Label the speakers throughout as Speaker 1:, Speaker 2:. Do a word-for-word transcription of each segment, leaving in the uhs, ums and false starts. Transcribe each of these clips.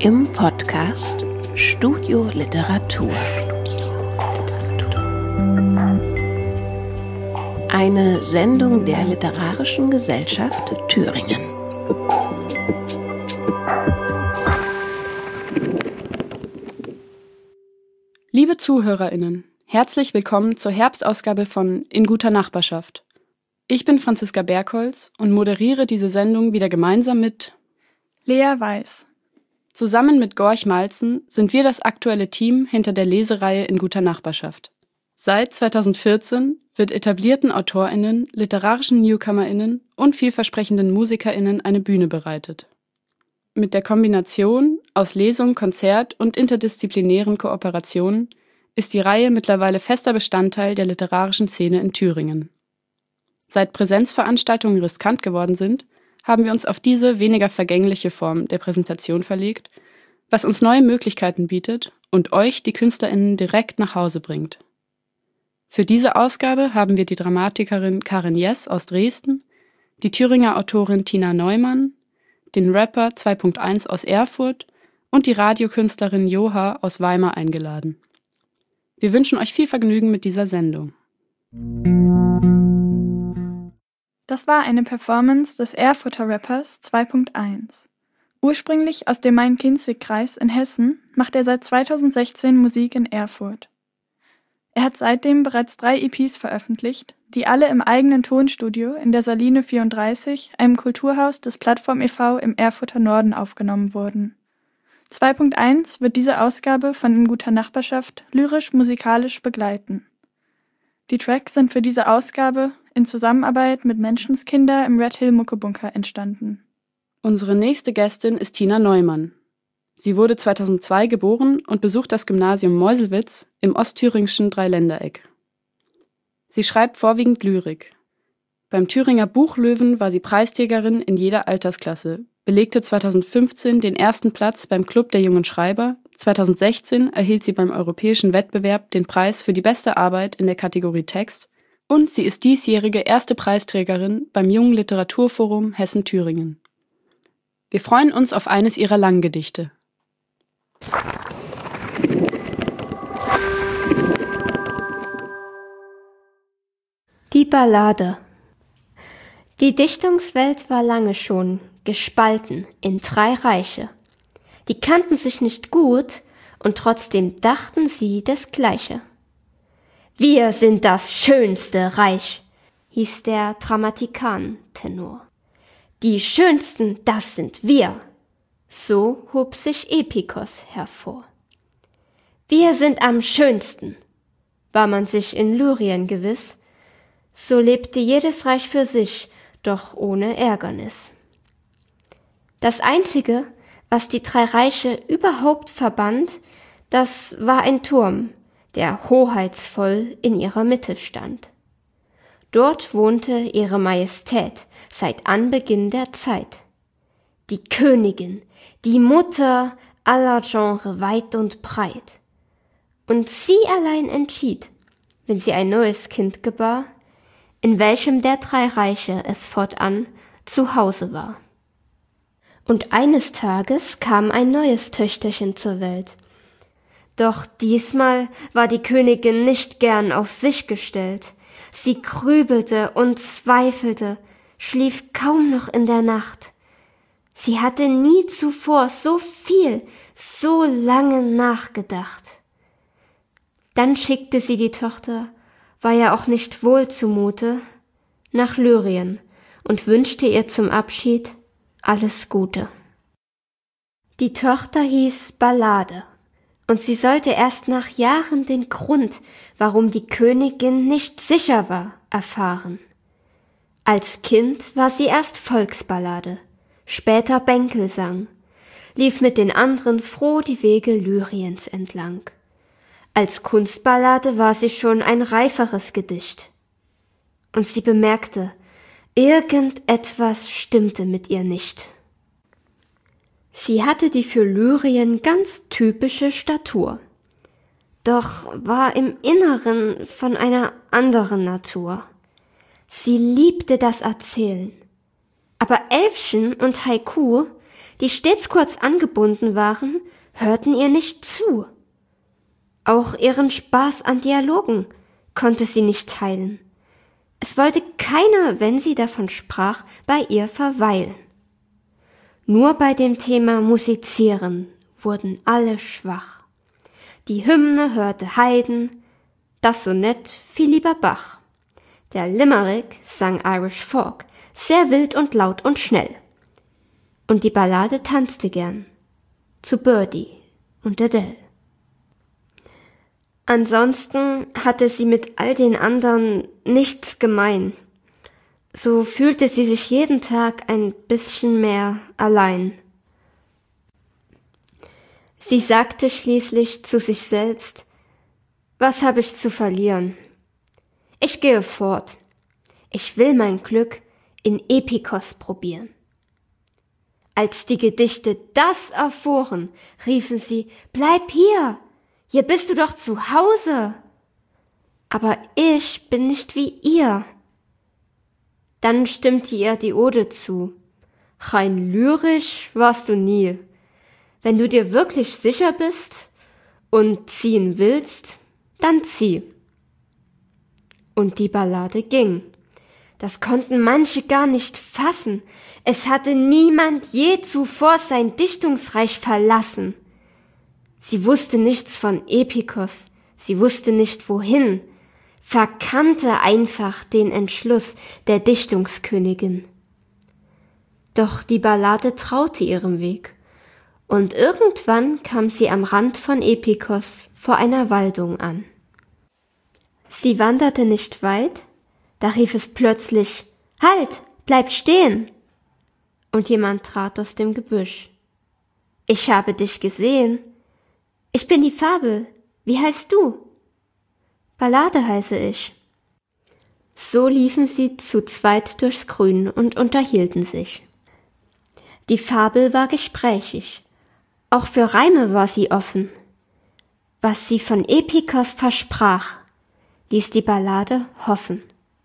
Speaker 1: im Podcast Studio Literatur. Eine Sendung der Literarischen Gesellschaft Thüringen.
Speaker 2: Liebe ZuhörerInnen, herzlich willkommen zur Herbstausgabe von In guter Nachbarschaft. Ich bin Franziska Bergholz und moderiere diese Sendung wieder gemeinsam mit
Speaker 3: Lea Weiß.
Speaker 2: Zusammen mit Gorch Malzen sind wir das aktuelle Team hinter der Lesereihe In guter Nachbarschaft. Seit zweitausendvierzehn wird etablierten AutorInnen, literarischen NewcomerInnen und vielversprechenden MusikerInnen eine Bühne bereitet. Mit der Kombination aus Lesung, Konzert und interdisziplinären Kooperationen ist die Reihe mittlerweile fester Bestandteil der literarischen Szene in Thüringen. Seit Präsenzveranstaltungen riskant geworden sind, haben wir uns auf diese weniger vergängliche Form der Präsentation verlegt, was uns neue Möglichkeiten bietet und euch, die KünstlerInnen, direkt nach Hause bringt. Für diese Ausgabe haben wir die Dramatikerin Karin Jess aus Dresden, die Thüringer Autorin Tina Neumann, den Rapper zwei Punkt eins aus Erfurt und die Radiokünstlerin Joha aus Weimar eingeladen. Wir wünschen euch viel Vergnügen mit dieser Sendung.
Speaker 3: Das war eine Performance des Erfurter Rappers zwei Punkt eins. Ursprünglich aus dem Main-Kinzig-Kreis in Hessen macht er seit zweitausendsechzehn Musik in Erfurt. Er hat seitdem bereits drei E Ps veröffentlicht, die alle im eigenen Tonstudio in der Saline vierunddreißig, einem Kulturhaus des Plattform e V im Erfurter Norden, aufgenommen wurden. zwei Punkt eins wird diese Ausgabe von In guter Nachbarschaft lyrisch-musikalisch begleiten. Die Tracks sind für diese Ausgabe in Zusammenarbeit mit Menschenskinder im Red Hill Muckebunker entstanden.
Speaker 2: Unsere nächste Gästin ist Tina Neumann. Sie wurde zweitausendzwei geboren und besucht das Gymnasium Meuselwitz im ostthüringischen Dreiländereck. Sie schreibt vorwiegend Lyrik. Beim Thüringer Buchlöwen war sie Preisträgerin in jeder Altersklasse, belegte zweitausendfünfzehn den ersten Platz beim Club der jungen Schreiber, zweitausendsechzehn erhielt sie beim europäischen Wettbewerb den Preis für die beste Arbeit in der Kategorie Text und sie ist diesjährige erste Preisträgerin beim Jungen Literaturforum Hessen-Thüringen. Wir freuen uns auf eines ihrer Langgedichte.
Speaker 4: Die Ballade. Die Dichtungswelt war lange schon gespalten in drei Reiche. Die kannten sich nicht gut und trotzdem dachten sie das Gleiche. Wir sind das schönste Reich, hieß der Dramatikan-Tenor. Die Schönsten, das sind wir, so hob sich Epikos hervor. Wir sind am schönsten, war man sich in Lyrien gewiss, so lebte jedes Reich für sich, doch ohne Ärgernis. Das Einzige, was die drei Reiche überhaupt verband, das war ein Turm, der hoheitsvoll in ihrer Mitte stand. Dort wohnte ihre Majestät seit Anbeginn der Zeit. Die Königin, die Mutter aller Genre weit und breit. Und sie allein entschied, wenn sie ein neues Kind gebar, in welchem der drei Reiche es fortan zu Hause war. Und eines Tages kam ein neues Töchterchen zur Welt. Doch diesmal war die Königin nicht gern auf sich gestellt. Sie grübelte und zweifelte, schlief kaum noch in der Nacht. Sie hatte nie zuvor so viel, so lange nachgedacht. Dann schickte sie die Tochter, war ja auch nicht wohl zumute, nach Lyrien und wünschte ihr zum Abschied alles Gute. Die Tochter hieß Ballade, und sie sollte erst nach Jahren den Grund, warum die Königin nicht sicher war, erfahren. Als Kind war sie erst Volksballade, später Bänkelsang, lief mit den anderen froh die Wege Lyriens entlang. Als Kunstballade war sie schon ein reiferes Gedicht. Und sie bemerkte, irgendetwas stimmte mit ihr nicht. Sie hatte die für Lyrien ganz typische Statur, doch war im Inneren von einer anderen Natur. Sie liebte das Erzählen, aber Elfchen und Haiku die stets kurz angebunden waren, hörten ihr nicht zu. Auch ihren Spaß an Dialogen konnte sie nicht teilen. Es wollte keiner, wenn sie davon sprach, bei ihr verweilen. Nur bei dem Thema Musizieren wurden alle schwach. Die Hymne hörte Haydn, das Sonett fiel lieber Bach. Der Limerick sang Irish Folk, sehr wild und laut und schnell. Und die Ballade tanzte gern zu Birdie und Adele. Ansonsten hatte sie mit all den anderen nichts gemein. So fühlte sie sich jeden Tag ein bisschen mehr allein. Sie sagte schließlich zu sich selbst: Was habe ich zu verlieren? Ich gehe fort. Ich will mein Glück in Epikos probieren. Als die Gedichte das erfuhren, riefen sie: Bleib hier! Hier bist du doch zu Hause. Aber ich bin nicht wie ihr. Dann stimmte ihr die Ode zu. Rein lyrisch warst du nie. Wenn du dir wirklich sicher bist und ziehen willst, dann zieh. Und die Ballade ging. Das konnten manche gar nicht fassen. Es hatte niemand je zuvor sein Dichtungsreich verlassen. Sie wusste nichts von Epikos, sie wusste nicht wohin, verkannte einfach den Entschluss der Dichtungskönigin. Doch die Ballade traute ihrem Weg, und irgendwann kam sie am Rand von Epikos vor einer Waldung an. Sie wanderte nicht weit, da rief es plötzlich: Halt, bleib stehen! Und jemand trat aus dem Gebüsch. Ich habe dich gesehen. Ich bin die Fabel. Wie heißt du? Ballade heiße ich. So liefen sie zu zweit durchs Grün und unterhielten sich. Die Fabel war gesprächig. Auch für Reime war sie offen. Was sie von Epikos versprach, ließ die Ballade hoffen.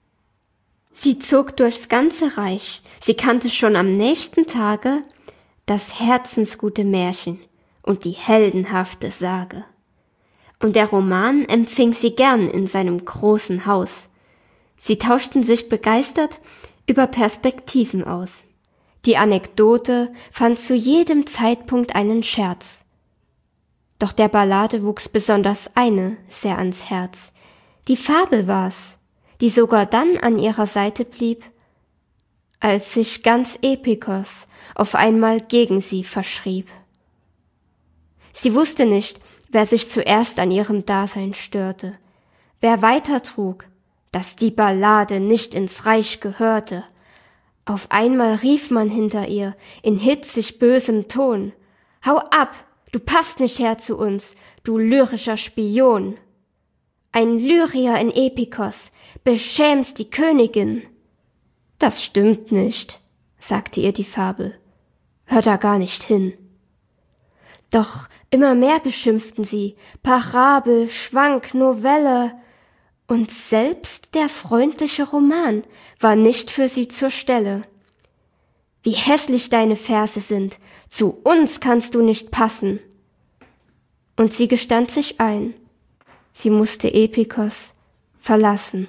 Speaker 4: Sie zog durchs ganze Reich. Sie kannte schon am nächsten Tage das herzensgute Märchen und die heldenhafte Sage. Und der Roman empfing sie gern in seinem großen Haus. Sie tauschten sich begeistert über Perspektiven aus. Die Anekdote fand zu jedem Zeitpunkt einen Scherz. Doch der Ballade wuchs besonders eine sehr ans Herz. Die Fabel war's, die sogar dann an ihrer Seite blieb, als sich ganz Epikos auf einmal gegen sie verschrieb. Sie wusste nicht, wer sich zuerst an ihrem Dasein störte, wer weitertrug, dass die Ballade nicht ins Reich gehörte. Auf einmal rief man hinter ihr in hitzig bösem Ton: Hau ab, du passt nicht her zu uns, du lyrischer Spion! Ein Lyrier in Epikos, beschämst die Königin! Das stimmt nicht, sagte ihr die Fabel, hör da gar nicht hin. Doch immer mehr beschimpften sie, Parabel, Schwank, Novelle, und selbst der freundliche Roman war nicht für sie zur Stelle. Wie hässlich deine Verse sind, zu uns kannst du nicht passen. Und sie gestand sich ein, sie musste Epikos verlassen.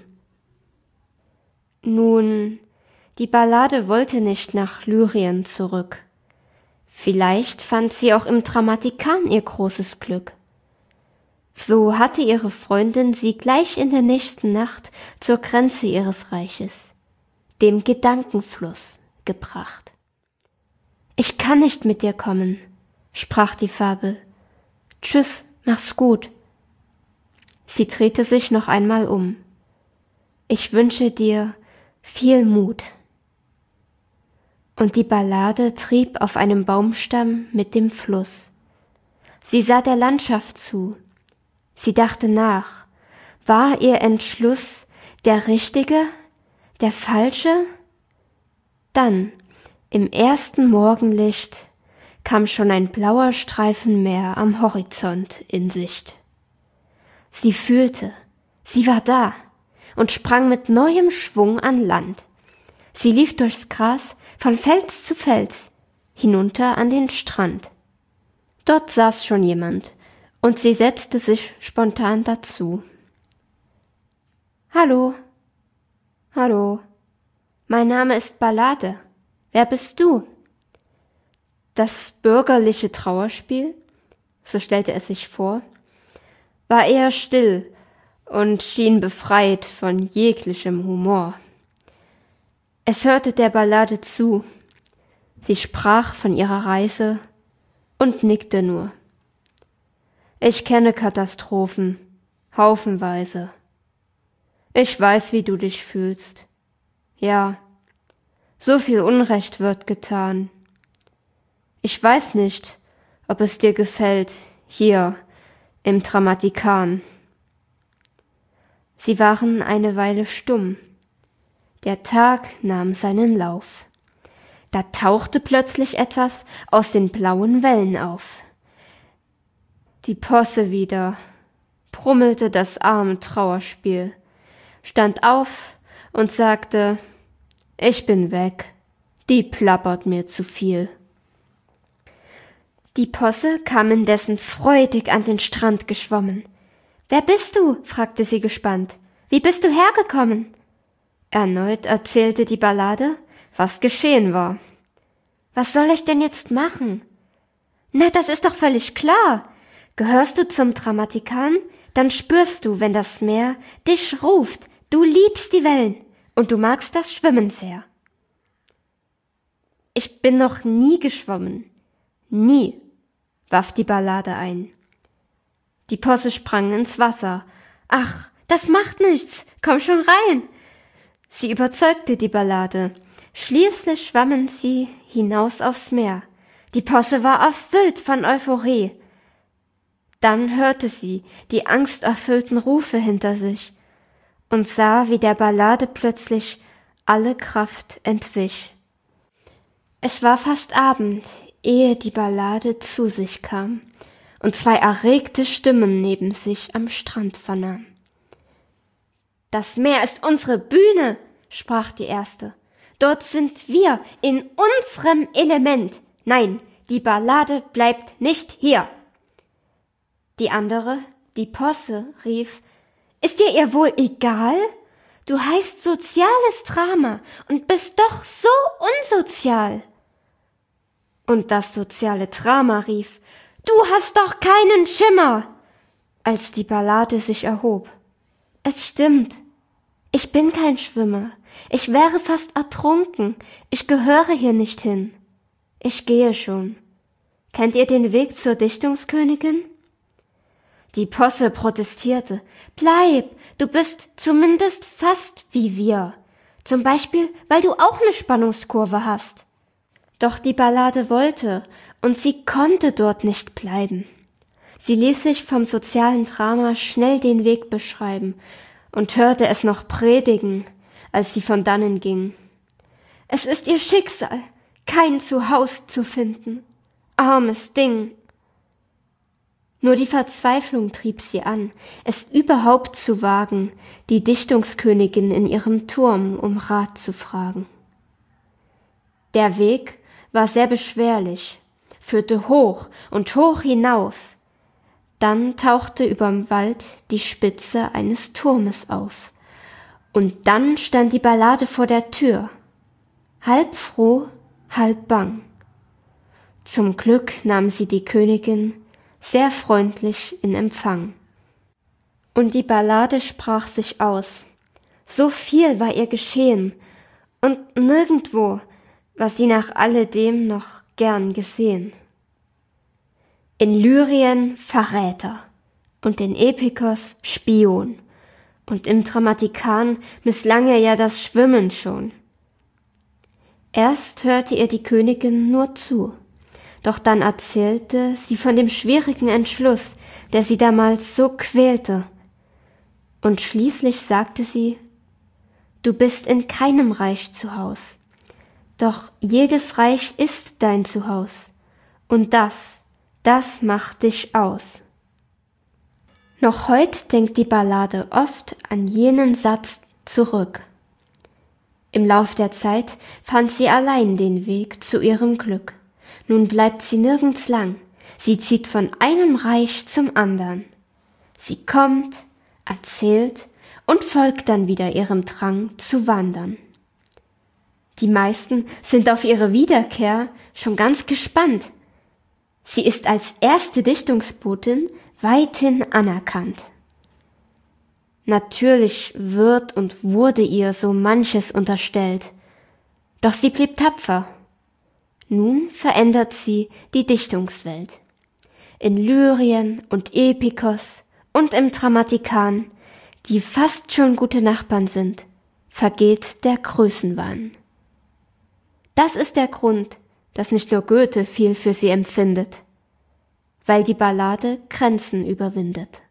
Speaker 4: Nun, die Ballade wollte nicht nach Lyrien zurück. Vielleicht fand sie auch im Dramatikan ihr großes Glück. So hatte ihre Freundin sie gleich in der nächsten Nacht zur Grenze ihres Reiches, dem Gedankenfluss, gebracht. Ich kann nicht mit dir kommen, sprach die Fabel. Tschüss, mach's gut. Sie drehte sich noch einmal um. Ich wünsche dir viel Mut. Und die Ballade trieb auf einem Baumstamm mit dem Fluss. Sie sah der Landschaft zu. Sie dachte nach. War ihr Entschluss der richtige, der falsche? Dann, im ersten Morgenlicht, kam schon ein blauer Streifen Meer am Horizont in Sicht. Sie fühlte, sie war da und sprang mit neuem Schwung an Land. Sie lief durchs Gras von Fels zu Fels, hinunter an den Strand. Dort saß schon jemand, und sie setzte sich spontan dazu. »Hallo, hallo, mein Name ist Ballade. Wer bist du?« Das bürgerliche Trauerspiel, so stellte es sich vor, war eher still und schien befreit von jeglichem Humor. Es hörte der Ballade zu. Sie sprach von ihrer Reise und nickte nur. »Ich kenne Katastrophen, haufenweise. Ich weiß, wie du dich fühlst. Ja, so viel Unrecht wird getan. Ich weiß nicht, ob es dir gefällt, hier im Dramatikan.« Sie waren eine Weile stumm. Der Tag nahm seinen Lauf. Da tauchte plötzlich etwas aus den blauen Wellen auf. Die Posse wieder, brummelte das arme Trauerspiel, stand auf und sagte, »Ich bin weg, die plappert mir zu viel.« Die Posse kam indessen freudig an den Strand geschwommen. »Wer bist du?« fragte sie gespannt. »Wie bist du hergekommen?« Erneut erzählte die Ballade, was geschehen war. »Was soll ich denn jetzt machen?« »Na, das ist doch völlig klar. Gehörst du zum Dramatikan, dann spürst du, wenn das Meer dich ruft. Du liebst die Wellen und du magst das Schwimmen sehr.« »Ich bin noch nie geschwommen. Nie«, warf die Ballade ein. Die Posse sprang ins Wasser. »Ach, das macht nichts. Komm schon rein.« Sie überzeugte die Ballade. Schließlich schwammen sie hinaus aufs Meer. Die Posse war erfüllt von Euphorie. Dann hörte sie die angsterfüllten Rufe hinter sich und sah, wie der Ballade plötzlich alle Kraft entwich. Es war fast Abend, ehe die Ballade zu sich kam und zwei erregte Stimmen neben sich am Strand vernahm. »Das Meer ist unsere Bühne«, sprach die erste. »Dort sind wir in unserem Element. Nein, die Ballade bleibt nicht hier.« Die andere, die Posse, rief, »Ist dir ihr wohl egal? Du heißt soziales Drama und bist doch so unsozial.« Und das soziale Drama rief, »Du hast doch keinen Schimmer«, als die Ballade sich erhob. »Es stimmt, ich bin kein Schwimmer, ich wäre fast ertrunken, ich gehöre hier nicht hin. Ich gehe schon. Kennt ihr den Weg zur Dichtungskönigin?« Die Posse protestierte. »Bleib, du bist zumindest fast wie wir. Zum Beispiel, weil du auch eine Spannungskurve hast.« Doch die Ballade wollte und sie konnte dort nicht bleiben. Sie ließ sich vom sozialen Drama schnell den Weg beschreiben und hörte es noch predigen, als sie von dannen ging. Es ist ihr Schicksal, kein Zuhause zu finden. Armes Ding. Nur die Verzweiflung trieb sie an, es überhaupt zu wagen, die Dichtungskönigin in ihrem Turm um Rat zu fragen. Der Weg war sehr beschwerlich, führte hoch und hoch hinauf. Dann tauchte überm Wald die Spitze eines Turmes auf. Und dann stand die Ballade vor der Tür, halb froh, halb bang. Zum Glück nahm sie die Königin sehr freundlich in Empfang. Und die Ballade sprach sich aus. So viel war ihr geschehen, und nirgendwo war sie nach alledem noch gern gesehen. In Lyrien Verräter und in Epikos Spion, und im Dramatikan misslang ihr ja das Schwimmen schon. Erst hörte ihr die Königin nur zu, doch dann erzählte sie von dem schwierigen Entschluss, der sie damals so quälte. Und schließlich sagte sie, du bist in keinem Reich zu Haus, doch jedes Reich ist dein Zuhaus, und das, das macht dich aus. Noch heut denkt die Ballade oft an jenen Satz zurück. Im Lauf der Zeit fand sie allein den Weg zu ihrem Glück, Nun bleibt sie nirgends lang. Sie zieht von einem Reich zum andern. Sie kommt, erzählt und folgt dann wieder ihrem Drang zu wandern. Die meisten sind auf ihre Wiederkehr schon ganz gespannt. Sie ist als erste Dichtungsbotin weithin anerkannt. Natürlich wird und wurde ihr so manches unterstellt, doch sie blieb tapfer. Nun verändert sie die Dichtungswelt. In Lyrien und Epikos und im Drammatikan, die fast schon gute Nachbarn sind, vergeht der Größenwahn. Das ist der Grund, dass nicht nur Goethe viel für sie empfindet, weil die Ballade Grenzen überwindet.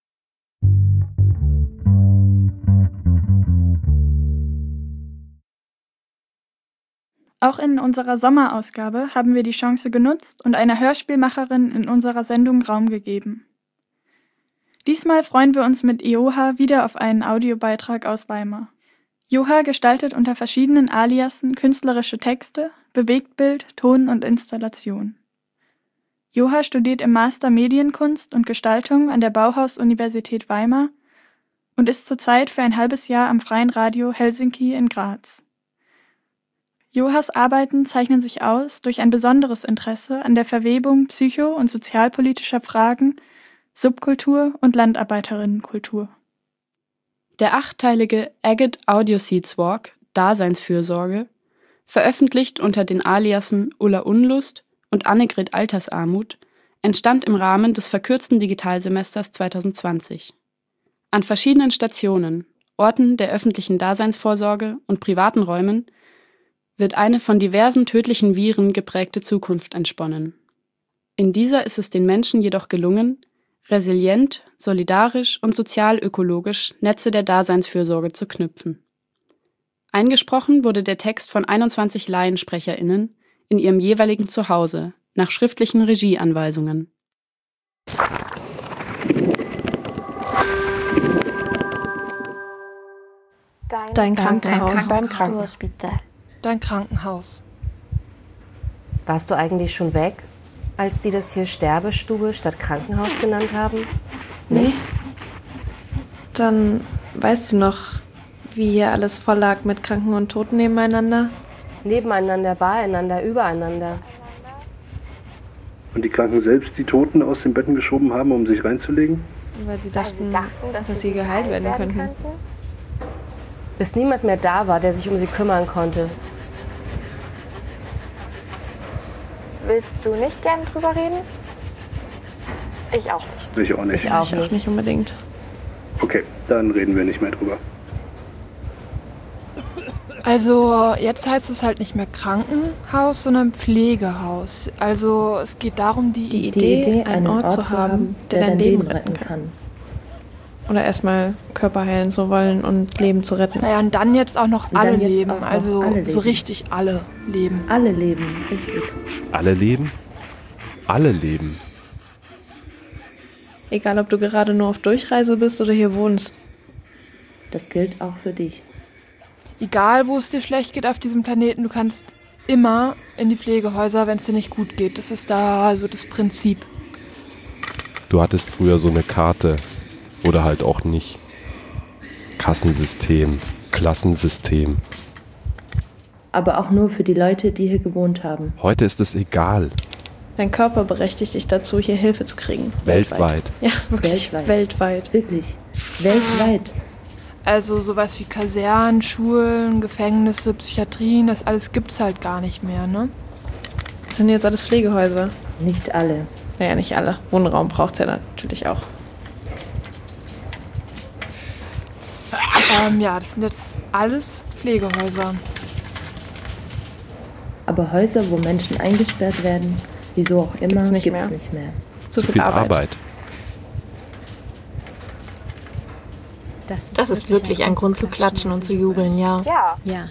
Speaker 3: Auch in unserer Sommerausgabe haben wir die Chance genutzt und einer Hörspielmacherin in unserer Sendung Raum gegeben. Diesmal freuen wir uns mit Joha wieder auf einen Audiobeitrag aus Weimar. Joha gestaltet unter verschiedenen Aliasen künstlerische Texte, Bewegtbild, Ton und Installation. Joha studiert im Master Medienkunst und Gestaltung an der Bauhaus-Universität Weimar und ist zurzeit für ein halbes Jahr am Freien Radio Helsinki in Graz. Johas Arbeiten zeichnen sich aus durch ein besonderes Interesse an der Verwebung psycho- und sozialpolitischer Fragen, Subkultur und Landarbeiterinnenkultur.
Speaker 2: Der achtteilige Agate Audio Seeds Walk, Daseinsfürsorge, veröffentlicht unter den Aliasen Ulla Unlust und Annegret Altersarmut, entstand im Rahmen des verkürzten Digitalsemesters zwanzig zwanzig. An verschiedenen Stationen, Orten der öffentlichen Daseinsvorsorge und privaten Räumen wird eine von diversen tödlichen Viren geprägte Zukunft entsponnen. In dieser ist es den Menschen jedoch gelungen, resilient, solidarisch und sozial-ökologisch Netze der Daseinsfürsorge zu knüpfen. Eingesprochen wurde der Text von einundzwanzig LaiensprecherInnen in ihrem jeweiligen Zuhause, nach schriftlichen Regieanweisungen.
Speaker 5: Dein Krankenhaus.
Speaker 6: Dein Krankenhaus.
Speaker 5: Dein Krankenhaus.
Speaker 6: Warst du eigentlich schon weg, als die das hier Sterbestube statt Krankenhaus genannt haben?
Speaker 5: Nee. Dann weißt du noch, wie hier alles voll lag mit Kranken und Toten nebeneinander?
Speaker 6: Nebeneinander, beieinander, übereinander.
Speaker 7: Und die Kranken selbst die Toten aus den Betten geschoben haben, um sich reinzulegen?
Speaker 5: Weil sie dachten, dass sie geheilt werden könnten.
Speaker 6: Bis niemand mehr da war, der sich um sie kümmern konnte.
Speaker 8: Willst du nicht gern drüber reden? Ich auch nicht.
Speaker 7: Ich auch nicht.
Speaker 6: Ich auch
Speaker 5: Ich auch
Speaker 6: nicht.
Speaker 5: nicht unbedingt.
Speaker 7: Okay, dann reden wir nicht mehr drüber.
Speaker 5: Also jetzt heißt es halt nicht mehr Krankenhaus, sondern Pflegehaus. Also es geht darum, die,
Speaker 9: Die
Speaker 5: Idee,
Speaker 9: Idee,
Speaker 5: einen Ort zu haben, der dein Leben retten kann. Oder erstmal Körper heilen zu wollen und Leben zu retten. Naja, und dann jetzt auch noch
Speaker 9: Und
Speaker 5: alle
Speaker 9: dann jetzt
Speaker 5: leben,
Speaker 9: auch noch
Speaker 5: also
Speaker 9: alle
Speaker 5: so
Speaker 9: leben.
Speaker 5: richtig alle leben.
Speaker 9: Alle leben, richtig.
Speaker 10: Alle leben? Alle leben.
Speaker 5: Egal, ob du gerade nur auf Durchreise bist oder hier wohnst.
Speaker 9: Das gilt auch für dich.
Speaker 5: Egal, wo es dir schlecht geht auf diesem Planeten, du kannst immer in die Pflegehäuser, wenn es dir nicht gut geht. Das ist da so das Prinzip.
Speaker 10: Du hattest früher so eine Karte. Oder halt auch nicht. Kassensystem, Klassensystem.
Speaker 9: Aber auch nur für die Leute, die hier gewohnt haben.
Speaker 10: Heute ist es egal.
Speaker 5: Dein Körper berechtigt dich dazu, hier Hilfe zu kriegen.
Speaker 10: Weltweit.
Speaker 5: Ja, wirklich.
Speaker 9: Weltweit.
Speaker 5: Weltweit.
Speaker 9: Wirklich. Weltweit.
Speaker 5: Also sowas wie Kasernen, Schulen, Gefängnisse, Psychiatrien, das alles gibt's halt gar nicht mehr, ne? Das sind jetzt alles Pflegehäuser.
Speaker 9: Nicht alle.
Speaker 5: Naja, nicht alle. Wohnraum braucht's ja natürlich auch. Ähm, ja, das sind jetzt alles Pflegehäuser.
Speaker 9: Aber Häuser, wo Menschen eingesperrt werden, wieso auch immer,
Speaker 5: Gibt's nicht
Speaker 9: gibt's
Speaker 5: mehr.
Speaker 9: nicht mehr.
Speaker 5: Zu
Speaker 10: Zu
Speaker 5: viel
Speaker 10: viel
Speaker 5: Arbeit.
Speaker 10: Arbeit.
Speaker 11: Das ist wirklich ein Grund zu klatschen und zu jubeln, ja.
Speaker 8: Ja,
Speaker 11: Ja.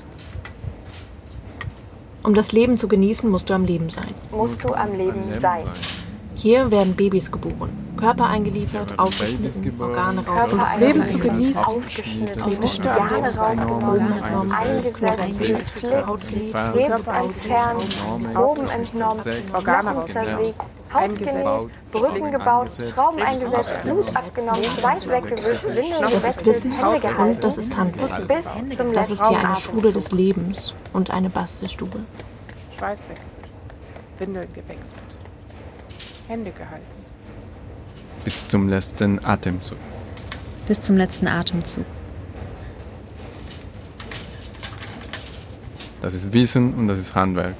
Speaker 11: Um das Leben zu genießen, musst du am Leben sein.
Speaker 8: musst du am Leben sein.
Speaker 11: Hier werden Babys geboren, Körper eingeliefert, aufgeschnitten, Organe rausgenommen.
Speaker 5: Um das Leben zu genießen,
Speaker 8: aufgeschnitten, Organe rausgenommen, eingesetzt, Haut gelegt, Krebs entfernt, Proben entnommen, Knochen zersägt, Haut genäht, Brücken gebaut, Schrauben eingesetzt, Blut abgenommen, Schweiß weggewischt, Windeln gewechselt, Hände gehalten.
Speaker 11: Und das ist Handwerk.
Speaker 8: Bis zum
Speaker 11: Das ist hier eine Schule des Lebens und eine Bastelstube.
Speaker 5: Schweiß weggewischt, Windeln gewechselt, Hände gehalten.
Speaker 12: Bis zum letzten Atemzug.
Speaker 13: Bis zum letzten Atemzug.
Speaker 12: Das ist Wissen und das ist Handwerk.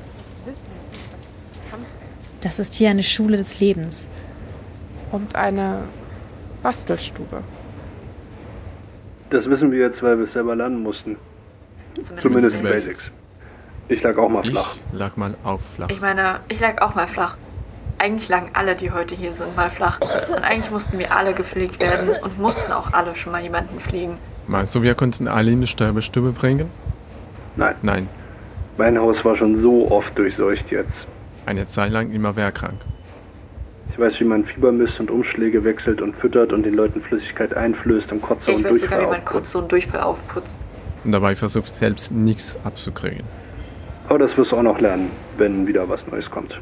Speaker 13: Das ist hier eine Schule des Lebens.
Speaker 5: Und eine Bastelstube.
Speaker 7: Das wissen wir jetzt, weil wir es selber lernen mussten. Zumindest, Zumindest die Basics. Ich lag auch mal flach.
Speaker 12: Ich lag mal auch flach.
Speaker 14: Ich meine, ich lag auch mal flach. Eigentlich lagen alle, die heute hier sind, mal flach. Und eigentlich mussten wir alle gepflegt werden und mussten auch alle schon mal jemanden pflegen.
Speaker 12: Meinst du, wir konnten alle in die Sterbestube bringen?
Speaker 7: Nein.
Speaker 12: Nein.
Speaker 7: Mein Haus war schon so oft durchseucht jetzt.
Speaker 12: Eine Zeit lang immer wer krank.
Speaker 7: Ich weiß, wie man Fieber misst und Umschläge wechselt und füttert und den Leuten Flüssigkeit einflößt und Kotze
Speaker 14: ich
Speaker 7: und
Speaker 14: weiß
Speaker 7: Durchfall
Speaker 14: sogar, wie man
Speaker 7: aufputzt.
Speaker 14: Kotze und Durchfall aufputzt.
Speaker 12: Und dabei versucht selbst nichts abzukriegen.
Speaker 7: Aber das wirst du auch noch lernen, wenn wieder was Neues kommt.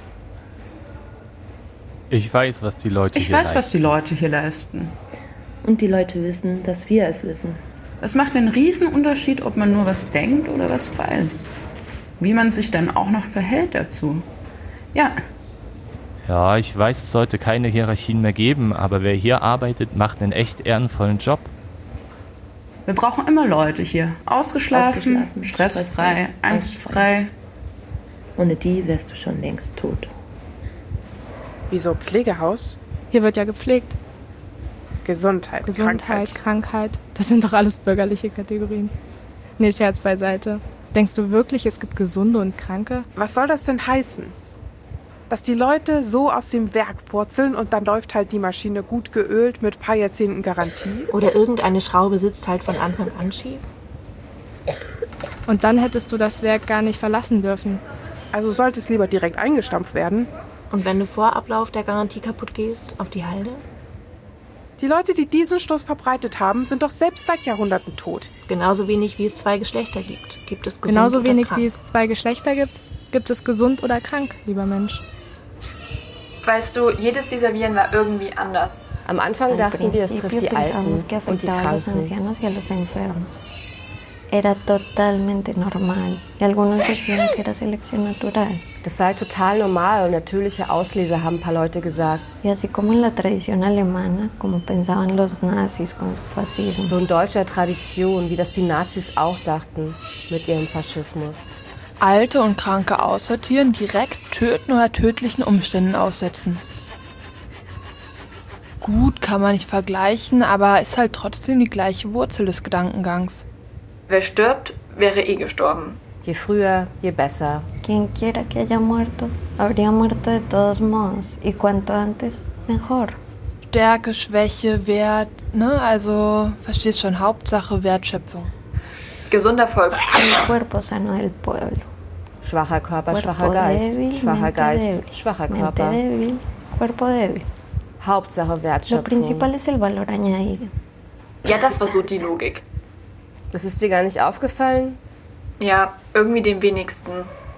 Speaker 15: Ich weiß, was die Leute
Speaker 16: ich
Speaker 15: hier
Speaker 16: weiß,
Speaker 15: leisten.
Speaker 16: was die Leute hier leisten.
Speaker 9: Und die Leute wissen, dass wir es wissen.
Speaker 16: Es macht einen Riesenunterschied, ob man nur was denkt oder was weiß. Wie man sich dann auch noch verhält dazu. Ja.
Speaker 15: Ja, ich weiß, es sollte keine Hierarchien mehr geben, aber wer hier arbeitet, macht einen echt ehrenvollen Job.
Speaker 16: Wir brauchen immer Leute hier. Ausgeschlafen, Ausgeschlafen stressfrei, angstfrei.
Speaker 9: Ohne die wärst du schon längst tot.
Speaker 5: Wieso Pflegehaus?
Speaker 3: Hier wird ja gepflegt.
Speaker 5: Gesundheit,
Speaker 3: Gesundheit,
Speaker 5: Krankheit.
Speaker 3: Krankheit. Das sind doch alles bürgerliche Kategorien. Nee, Scherz beiseite. Denkst du wirklich, es gibt Gesunde und Kranke?
Speaker 5: Was soll das denn heißen? Dass die Leute so aus dem Werk purzeln und dann läuft halt die Maschine gut geölt mit paar Jahrzehnten Garantie?
Speaker 11: Oder irgendeine Schraube sitzt halt von Anfang an schief?
Speaker 3: Und dann hättest du das Werk gar nicht verlassen dürfen.
Speaker 5: Also sollte es lieber direkt eingestampft werden?
Speaker 11: Und wenn du vor Ablauf der Garantie kaputt gehst, auf die Halde?
Speaker 5: Die Leute, die diesen Stoß verbreitet haben, sind doch selbst seit Jahrhunderten tot.
Speaker 11: Genauso wenig, wie es zwei Geschlechter gibt. Gibt es gesund
Speaker 3: Genauso
Speaker 11: oder
Speaker 3: wenig,
Speaker 11: krank?
Speaker 3: wie es zwei Geschlechter gibt, gibt es gesund oder krank, lieber Mensch.
Speaker 14: Weißt du, jedes dieser Viren war irgendwie anders.
Speaker 6: Am Anfang dachten wir, es trifft die Alten und die Kranken.
Speaker 17: Era totalmente normal. Y algunos decían que era selección natural.
Speaker 6: Das sei total normal und natürliche Auslese, haben ein paar Leute gesagt.
Speaker 17: Y así como en la tradición alemana, como pensaban los nazis con su fascismo.
Speaker 6: So in deutscher Tradition, wie das die Nazis auch dachten mit ihrem Faschismus.
Speaker 3: Alte und Kranke aussortieren, direkt töten oder tödlichen Umständen aussetzen. Gut, kann man nicht vergleichen, aber ist halt trotzdem die gleiche Wurzel des Gedankengangs.
Speaker 14: Wer stirbt, wäre eh gestorben.
Speaker 6: Je früher, je besser.
Speaker 17: Quien quiera que haya muerto, habría muerto de todos modos. Y cuanto antes, mejor.
Speaker 3: Stärke, Schwäche, Wert, ne? Also, verstehst schon, Hauptsache Wertschöpfung.
Speaker 14: Gesunder Volksschutz.
Speaker 17: Cuerpo sano del pueblo.
Speaker 6: Schwacher Körper, schwacher Geist. Schwacher Geist, schwacher Körper.
Speaker 17: Mente débil, cuerpo débil.
Speaker 6: Hauptsache Wertschöpfung.
Speaker 17: Lo principal es el valor añadido.
Speaker 14: Ja, das war so die Logik.
Speaker 6: Das ist dir gar nicht aufgefallen?
Speaker 14: Ja, irgendwie dem wenigsten.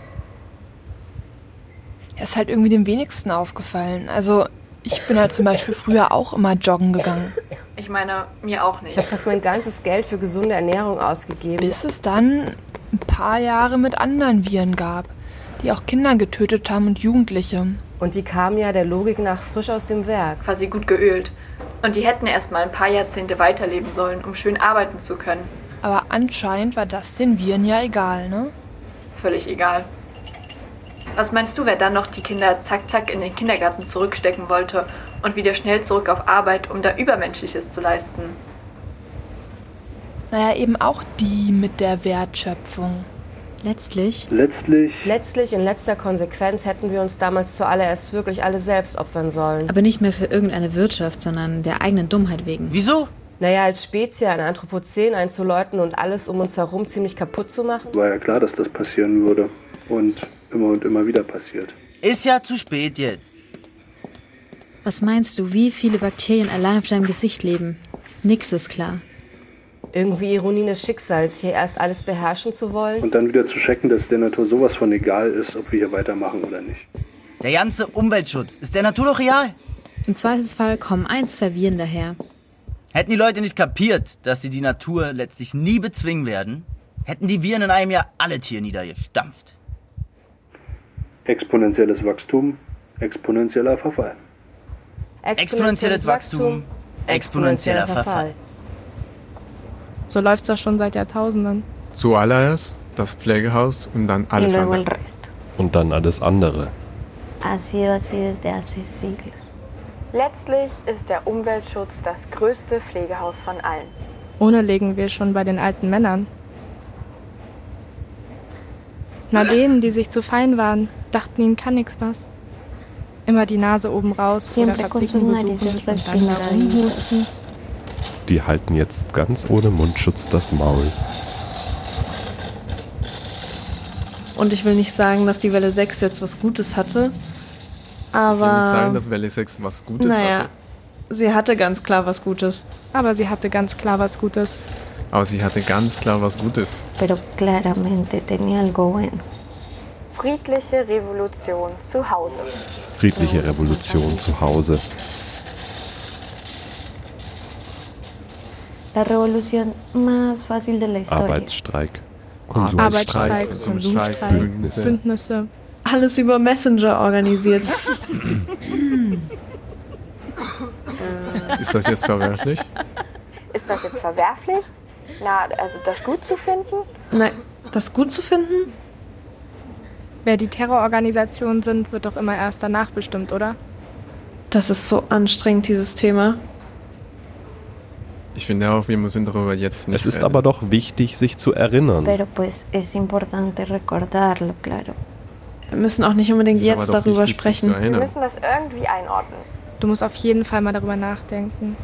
Speaker 3: Ja, ist halt irgendwie dem wenigsten aufgefallen. Also, ich bin halt zum Beispiel früher auch immer joggen gegangen.
Speaker 14: Ich meine, mir auch nicht.
Speaker 6: Ich habe fast mein ganzes Geld für gesunde Ernährung ausgegeben.
Speaker 3: Bis es dann ein paar Jahre mit anderen Viren gab, die auch Kinder getötet haben und Jugendliche.
Speaker 6: Und die kamen ja der Logik nach frisch aus dem Werk.
Speaker 14: Quasi gut geölt. Und die hätten erst mal ein paar Jahrzehnte weiterleben sollen, um schön arbeiten zu können.
Speaker 3: Aber anscheinend war das den Viren ja egal, ne?
Speaker 14: Völlig egal. Was meinst du, wer dann noch die Kinder zack zack in den Kindergarten zurückstecken wollte und wieder schnell zurück auf Arbeit, um da Übermenschliches zu leisten?
Speaker 3: Naja, eben auch die mit der Wertschöpfung.
Speaker 13: Letztlich?
Speaker 7: Letztlich?
Speaker 6: Letztlich, in letzter Konsequenz, hätten wir uns damals zuallererst wirklich alle selbst opfern sollen.
Speaker 13: Aber nicht mehr für irgendeine Wirtschaft, sondern der eigenen Dummheit wegen.
Speaker 18: Wieso?
Speaker 6: Naja, als Spezies ein Anthropozän einzuläuten und alles um uns herum ziemlich kaputt zu machen.
Speaker 7: War ja klar, dass das passieren würde. Und immer und immer wieder passiert.
Speaker 18: Ist ja zu spät jetzt.
Speaker 13: Was meinst du, wie viele Bakterien allein auf deinem Gesicht leben? Nix ist klar.
Speaker 6: Irgendwie Ironie des Schicksals, hier erst alles beherrschen zu wollen.
Speaker 7: Und dann wieder zu checken, dass der Natur sowas von egal ist, ob wir hier weitermachen oder nicht.
Speaker 18: Der ganze Umweltschutz, ist der Natur doch real?
Speaker 13: Im Zweifelsfall kommen ein, zwei Viren daher.
Speaker 18: Hätten die Leute nicht kapiert, dass sie die Natur letztlich nie bezwingen werden, hätten die Viren in einem Jahr alle Tiere niedergestampft.
Speaker 7: Exponentielles Wachstum, exponentieller Verfall.
Speaker 18: Exponentielles Wachstum, exponentieller Verfall.
Speaker 3: So läuft's doch schon seit Jahrtausenden.
Speaker 12: Zuallererst das Pflegehaus und dann alles andere.
Speaker 10: Und dann alles andere.
Speaker 17: Ha sido así desde hace siglos.
Speaker 8: Letztlich ist der Umweltschutz das größte Pflegehaus von allen.
Speaker 3: Ohne legen wir schon bei den alten Männern. Na, denen, die sich zu fein waren, dachten, ihnen kann nix was. Immer die Nase oben raus oder Fabriken besuchen und dann da rumhusten.
Speaker 10: Die halten jetzt ganz ohne Mundschutz das Maul.
Speaker 19: Und ich will nicht sagen, dass die Welle sechs jetzt was Gutes hatte, aber...
Speaker 12: Ich will nicht sagen, dass Welle sechs was Gutes
Speaker 19: naja,
Speaker 12: hatte.
Speaker 19: Sie hatte ganz klar was Gutes.
Speaker 3: Aber sie hatte ganz klar was Gutes.
Speaker 12: Aber sie hatte ganz klar was Gutes.
Speaker 17: Pero claramente tenía algo bueno.
Speaker 8: Friedliche Revolution zu Hause.
Speaker 10: Friedliche Revolution zu Hause.
Speaker 17: La revolución más fácil de la historia.
Speaker 10: Arbeitsstreik.
Speaker 3: Arbeitsstreik, Konsumstreik,
Speaker 12: Bündnisse.
Speaker 3: Bündnisse.
Speaker 19: Alles über Messenger organisiert.
Speaker 12: Ist das jetzt verwerflich?
Speaker 8: Ist das jetzt verwerflich? Na, also das gut zu finden?
Speaker 19: Nein, das gut zu finden?
Speaker 3: Wer die Terrororganisationen sind, wird doch immer erst danach bestimmt, oder?
Speaker 19: Das ist so anstrengend, dieses Thema.
Speaker 12: Ich finde auch, wir müssen darüber jetzt nicht
Speaker 10: Es ist
Speaker 12: reden.
Speaker 10: aber doch wichtig, sich zu erinnern.
Speaker 17: Pero pues es importante recordarlo, claro.
Speaker 19: Wir müssen auch nicht unbedingt
Speaker 12: Es ist aber
Speaker 19: jetzt
Speaker 12: doch
Speaker 19: darüber
Speaker 12: wichtig, sich zu
Speaker 19: sprechen.
Speaker 8: Wir
Speaker 12: erinnern.
Speaker 8: müssen das irgendwie einordnen.
Speaker 3: Du musst auf jeden Fall mal darüber nachdenken.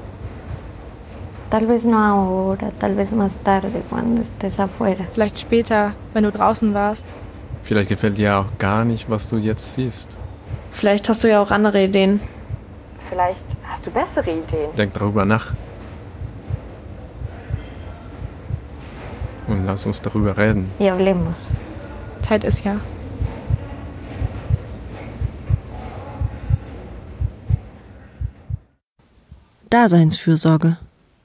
Speaker 17: Tal vez no ahora, tal vez más tarde, cuando estés afuera.
Speaker 3: Vielleicht später, wenn du draußen warst.
Speaker 12: Vielleicht gefällt dir auch gar nicht, was du jetzt siehst.
Speaker 19: Vielleicht hast du ja auch andere Ideen.
Speaker 8: Vielleicht hast du bessere Ideen.
Speaker 12: Denk darüber nach. Und lass uns darüber reden.
Speaker 17: Y hablemos.
Speaker 3: Zeit ist ja.
Speaker 20: Daseinsfürsorge.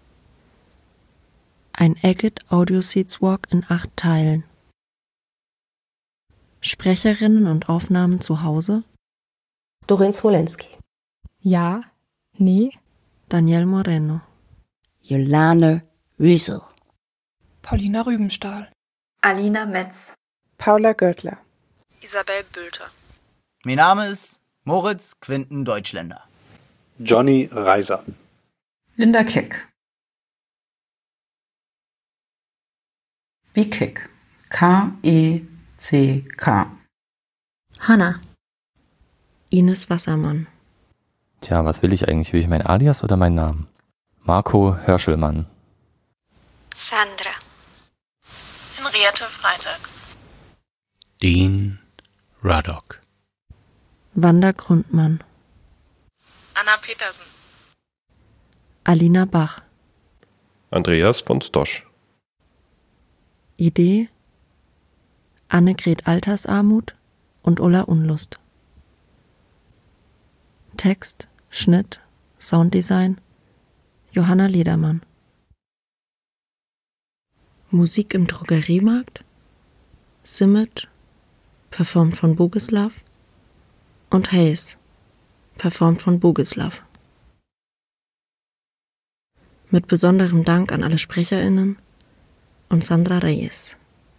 Speaker 20: Ein Agate Audio Seeds Walk in acht Teilen. Sprecherinnen und Aufnahmen zu Hause.
Speaker 6: Doreen Smolenski.
Speaker 3: Ja, nee.
Speaker 20: Daniel Moreno.
Speaker 1: Jolane Rüssel.
Speaker 5: Paulina Rübenstahl.
Speaker 14: Alina Metz.
Speaker 21: Paula Görtler.
Speaker 11: Isabel Bülter.
Speaker 18: Mein Name ist Moritz Quinten Deutschländer.
Speaker 7: Johnny Reiser.
Speaker 16: Linda Keck. Wie Keck. K E C K.
Speaker 13: Hanna.
Speaker 20: Ines Wassermann.
Speaker 15: Tja, was will ich eigentlich? Will ich mein Alias oder meinen Namen? Marco Hörschelmann.
Speaker 17: Sandra.
Speaker 11: Henriette Freitag.
Speaker 22: Dean Radok.
Speaker 20: Wanda Grundmann.
Speaker 11: Anna Petersen.
Speaker 20: Alina Bach.
Speaker 10: Andreas von Stosch.
Speaker 20: Idee Annegret Altersarmut und Ulla Unlust. Text, Schnitt, Sounddesign Johanna Ledermann. Musik im Drogeriemarkt Simmet, performt von Bogislav, und Hayes, performt von Bogislav. Mit besonderem Dank an alle SprecherInnen und Sandra Reyes.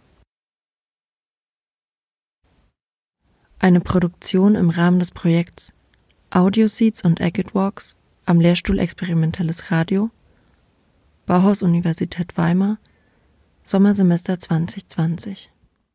Speaker 20: Eine Produktion im Rahmen des Projekts Audio Seeds und Agate Walks am Lehrstuhl Experimentelles Radio, Bauhaus-Universität Weimar, Sommersemester zwanzig zwanzig.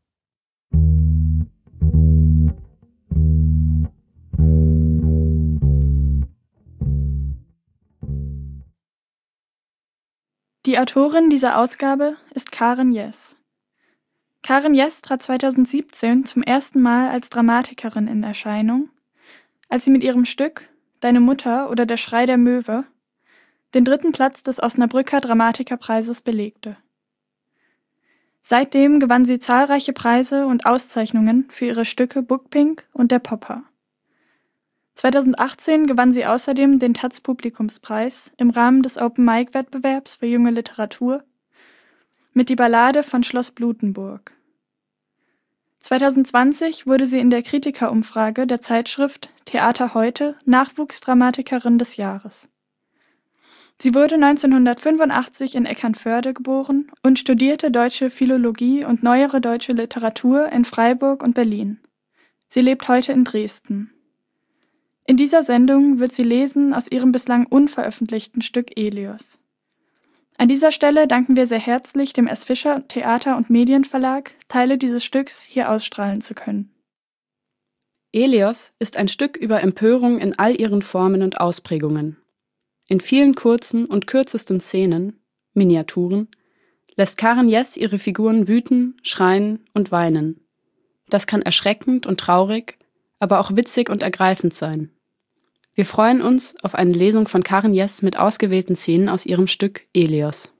Speaker 3: Die Autorin dieser Ausgabe ist Karen Jess. Karen Jess trat zweitausendsiebzehn zum ersten Mal als Dramatikerin in Erscheinung, als sie mit ihrem Stück Deine Mutter oder Der Schrei der Möwe den dritten Platz des Osnabrücker Dramatikerpreises belegte. Seitdem gewann sie zahlreiche Preise und Auszeichnungen für ihre Stücke Bookpink und Der Popper. zweitausendachtzehn gewann sie außerdem den taz Publikumspreis im Rahmen des Open-Mic-Wettbewerbs für junge Literatur mit Die Ballade von Schloss Blutenburg. zweitausendzwanzig wurde sie in der Kritikerumfrage der Zeitschrift Theater heute Nachwuchsdramatikerin des Jahres. Sie wurde neunzehnhundertfünfundachtzig in Eckernförde geboren und studierte Deutsche Philologie und Neuere Deutsche Literatur in Freiburg und Berlin. Sie lebt heute in Dresden. In dieser Sendung wird sie lesen aus ihrem bislang unveröffentlichten Stück Elios. An dieser Stelle danken wir sehr herzlich dem S. Fischer Theater- und Medienverlag, Teile dieses Stücks hier ausstrahlen zu können.
Speaker 2: Elios ist ein Stück über Empörung in all ihren Formen und Ausprägungen. In vielen kurzen und kürzesten Szenen, Miniaturen, lässt Karen Jess ihre Figuren wüten, schreien und weinen. Das kann erschreckend und traurig, aber auch witzig und ergreifend sein. Wir freuen uns auf eine Lesung von Karen Jess mit ausgewählten Szenen aus ihrem Stück Elios.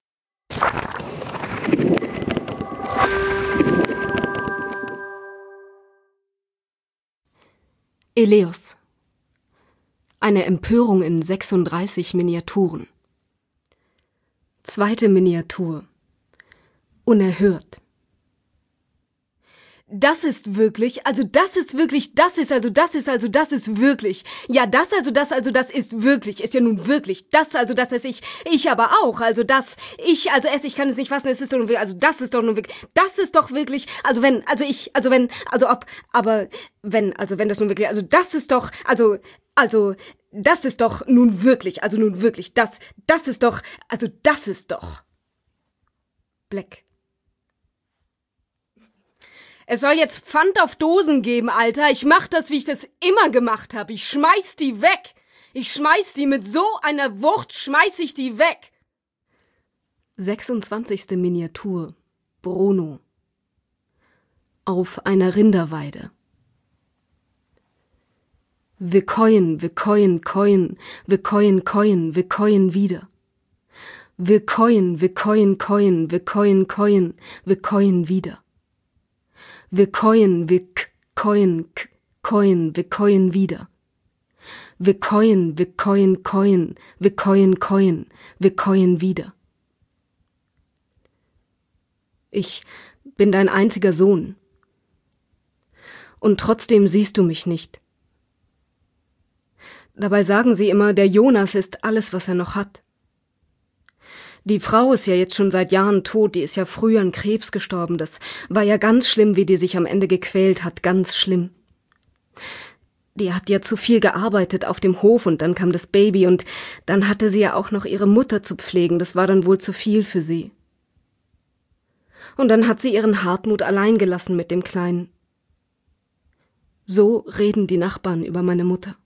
Speaker 4: Elios. Eine Empörung in sechsunddreißig Miniaturen. Zweite Miniatur. Unerhört. Das ist wirklich, also das ist wirklich, das ist also, das ist also, das ist wirklich. Ja, das also, das also, das ist wirklich, ist ja nun wirklich. Das also, das ist ich, ich aber auch. Also das, ich, also es, ich kann es nicht fassen, es ist doch nun wirklich, also das ist doch nun wirklich, das ist doch wirklich, also wenn, also ich, also wenn, also ob, aber wenn, also wenn das nun wirklich, also das ist doch, also, also, das ist doch nun wirklich, also nun wirklich, das, das ist doch, also das ist doch. Black. Es soll jetzt Pfand auf Dosen geben, Alter. Ich mach das, wie ich das immer gemacht habe. Ich schmeiß die weg. Ich schmeiß die mit so einer Wucht, schmeiß ich die weg. sechsundzwanzigste Miniatur. Bruno. Auf einer Rinderweide. Wir käuen, wir käuen, käuen, wir käuen, käuen, wir käuen wieder. Wir käuen, wir käuen, käuen, wir käuen, käuen, wir käuen wieder. Wir käuen, wir käuen, käuen, wir käuen wieder. Wir käuen, wir käuen, käuen, wir käuen, käuen, wir käuen wieder. Ich bin dein einziger Sohn. Und trotzdem siehst du mich nicht. Dabei sagen sie immer, der Jonas ist alles, was er noch hat. Die Frau ist ja jetzt schon seit Jahren tot, die ist ja früh an Krebs gestorben. Das war ja ganz schlimm, wie die sich am Ende gequält hat, ganz schlimm. Die hat ja zu viel gearbeitet auf dem Hof und dann kam das Baby und dann hatte sie ja auch noch ihre Mutter zu pflegen, das war dann wohl zu viel für sie. Und dann hat sie ihren Hartmut allein gelassen mit dem Kleinen. So reden die Nachbarn über meine Mutter.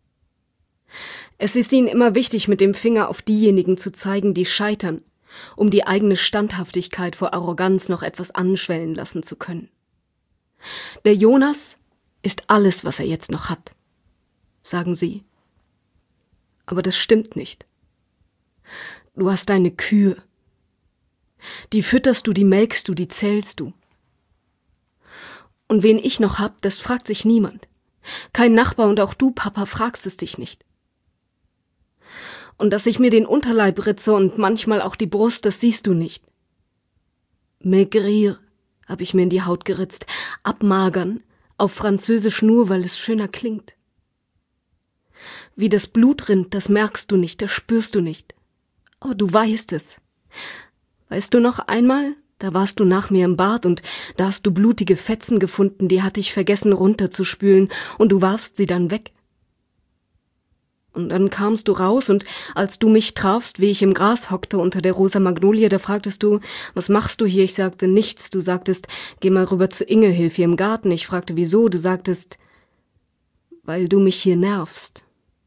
Speaker 4: Es ist ihnen immer wichtig, mit dem Finger auf diejenigen zu zeigen, die scheitern, um die eigene Standhaftigkeit vor Arroganz noch etwas anschwellen lassen zu können. Der Jonas ist alles, was er jetzt noch hat, sagen sie. Aber das stimmt nicht. Du hast deine Kühe. Die fütterst du, die melkst du, die zählst du. Und wen ich noch hab, das fragt sich niemand. Kein Nachbar und auch du, Papa, fragst es dich nicht. Und dass ich mir den Unterleib ritze und manchmal auch die Brust, das siehst du nicht. Maigrir, hab ich mir in die Haut geritzt. Abmagern, auf Französisch nur, weil es schöner klingt. Wie das Blut rinnt, das merkst du nicht, das spürst du nicht. Oh, du weißt es. Weißt du noch einmal, da warst du nach mir im Bad und da hast du blutige Fetzen gefunden, die hatte ich vergessen runterzuspülen und du warfst sie dann weg. Und dann kamst du raus und als du mich trafst, wie ich im Gras hockte unter der rosa Magnolie, da fragtest du, was machst du hier? Ich sagte, nichts. Du sagtest, geh mal rüber zu Inge, hilf ihr im Garten. Ich fragte, wieso? Du sagtest, weil du mich hier nervst.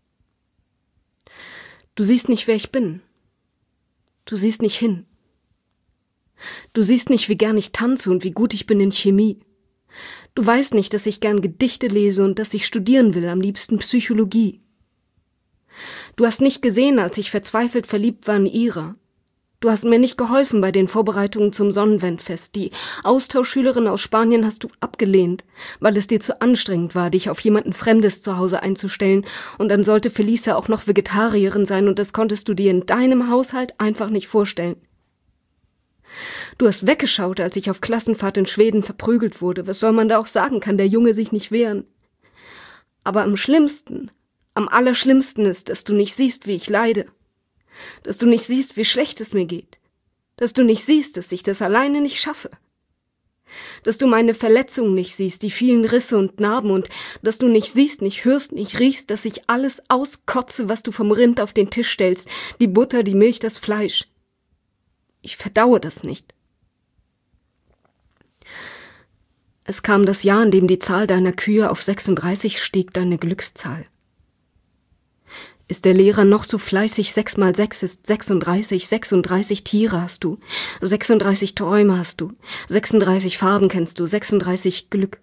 Speaker 4: Du siehst nicht, wer ich bin. Du siehst nicht hin. Du siehst nicht, wie gern ich tanze und wie gut ich bin in Chemie. Du weißt nicht, dass ich gern Gedichte lese und dass ich studieren will, am liebsten Psychologie. Du hast nicht gesehen, als ich verzweifelt verliebt war in Ira. Du hast mir nicht geholfen bei den Vorbereitungen zum Sonnenwendfest. Die Austauschschülerin aus Spanien hast du abgelehnt, weil es dir zu anstrengend war, dich auf jemanden Fremdes zu Hause einzustellen. Und dann sollte Felicia auch noch Vegetarierin sein und das konntest du dir in deinem Haushalt einfach nicht vorstellen. Du hast weggeschaut, als ich auf Klassenfahrt in Schweden verprügelt wurde. Was soll man da auch sagen? Kann der Junge sich nicht wehren? Aber am schlimmsten, am allerschlimmsten ist, dass du nicht siehst, wie ich leide. Dass du nicht siehst, wie schlecht es mir geht. Dass du nicht siehst, dass ich das alleine nicht schaffe. Dass du meine Verletzungen nicht siehst, die vielen Risse und Narben und dass du nicht siehst, nicht hörst, nicht riechst, dass ich alles auskotze, was du vom Rind auf den Tisch stellst. Die Butter, die Milch, das Fleisch. Ich verdaue das nicht. Es kam das Jahr, in dem die Zahl deiner Kühe auf sechsunddreißig stieg, deine Glückszahl. Ist der Lehrer noch so fleißig, sechs mal sechs ist sechsunddreißig, sechsunddreißig Tiere hast du, sechsunddreißig Träume hast du, sechsunddreißig Farben kennst du, sechsunddreißig Glück.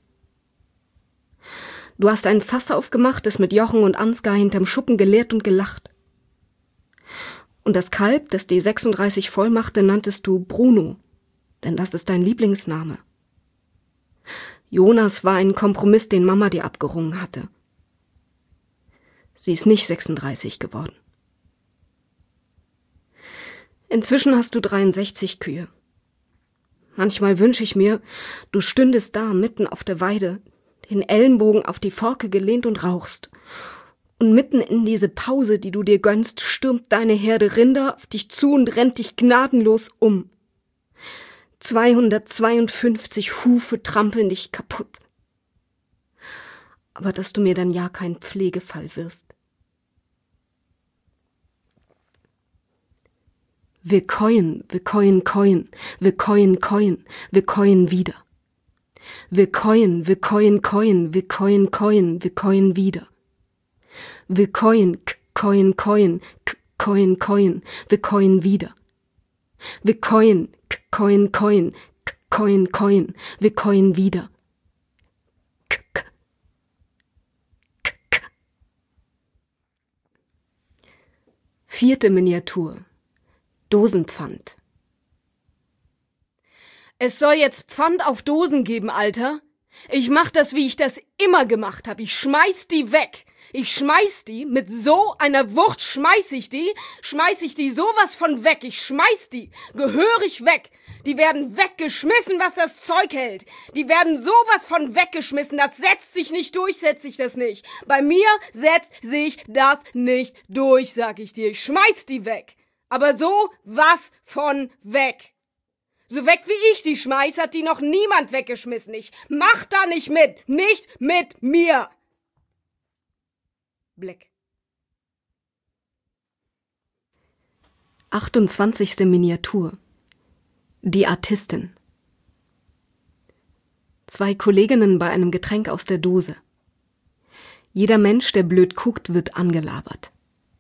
Speaker 4: Du hast ein Fass aufgemacht, es mit Jochen und Ansgar hinterm Schuppen geleert und gelacht. Und das Kalb, das die sechsunddreißig voll machte, nanntest du Bruno, denn das ist dein Lieblingsname. Jonas war ein Kompromiss, den Mama dir abgerungen hatte. Sie ist nicht sechsunddreißig geworden. Inzwischen hast du dreiundsechzig Kühe. Manchmal wünsche ich mir, du stündest da mitten auf der Weide, den Ellenbogen auf die Forke gelehnt und rauchst. Und mitten in diese Pause, die du dir gönnst, stürmt deine Herde Rinder auf dich zu und rennt dich gnadenlos um. zweihundertzweiundfünfzig Hufe trampeln dich kaputt. Aber dass du mir dann ja kein Pflegefall wirst. Wir käuen, wir käuen, käuen, wir käuen, käuen, wir käuen wieder. Wir käuen, wir käuen, käuen, wir käuen, käuen, wir käuen wieder. Wir käuen, käuen, käuen, käuen, käuen, wir käuen wieder. Wir käuen, käuen, käuen, käuen, käuen, wir käuen wieder. Vierte Miniatur. Dosenpfand. Es soll jetzt Pfand auf Dosen geben, Alter. Ich mach das, wie ich das immer gemacht habe. Ich schmeiß die weg. Ich schmeiß die, mit so einer Wucht schmeiß ich die, schmeiß ich die sowas von weg. Ich schmeiß die, gehörig weg. Die werden weggeschmissen, was das Zeug hält. Die werden sowas von weggeschmissen. Das setzt sich nicht durch, setzt sich das nicht. Bei mir setzt sich das nicht durch, sag ich dir. Ich schmeiß die weg. Aber so was von weg. So weg wie ich die schmeiß, hat die noch niemand weggeschmissen. Ich mach da nicht mit. Nicht mit mir. Black. achtundzwanzigste Miniatur. Die Artistin. Zwei Kolleginnen bei einem Getränk aus der Dose. Jeder Mensch, der blöd guckt, wird angelabert.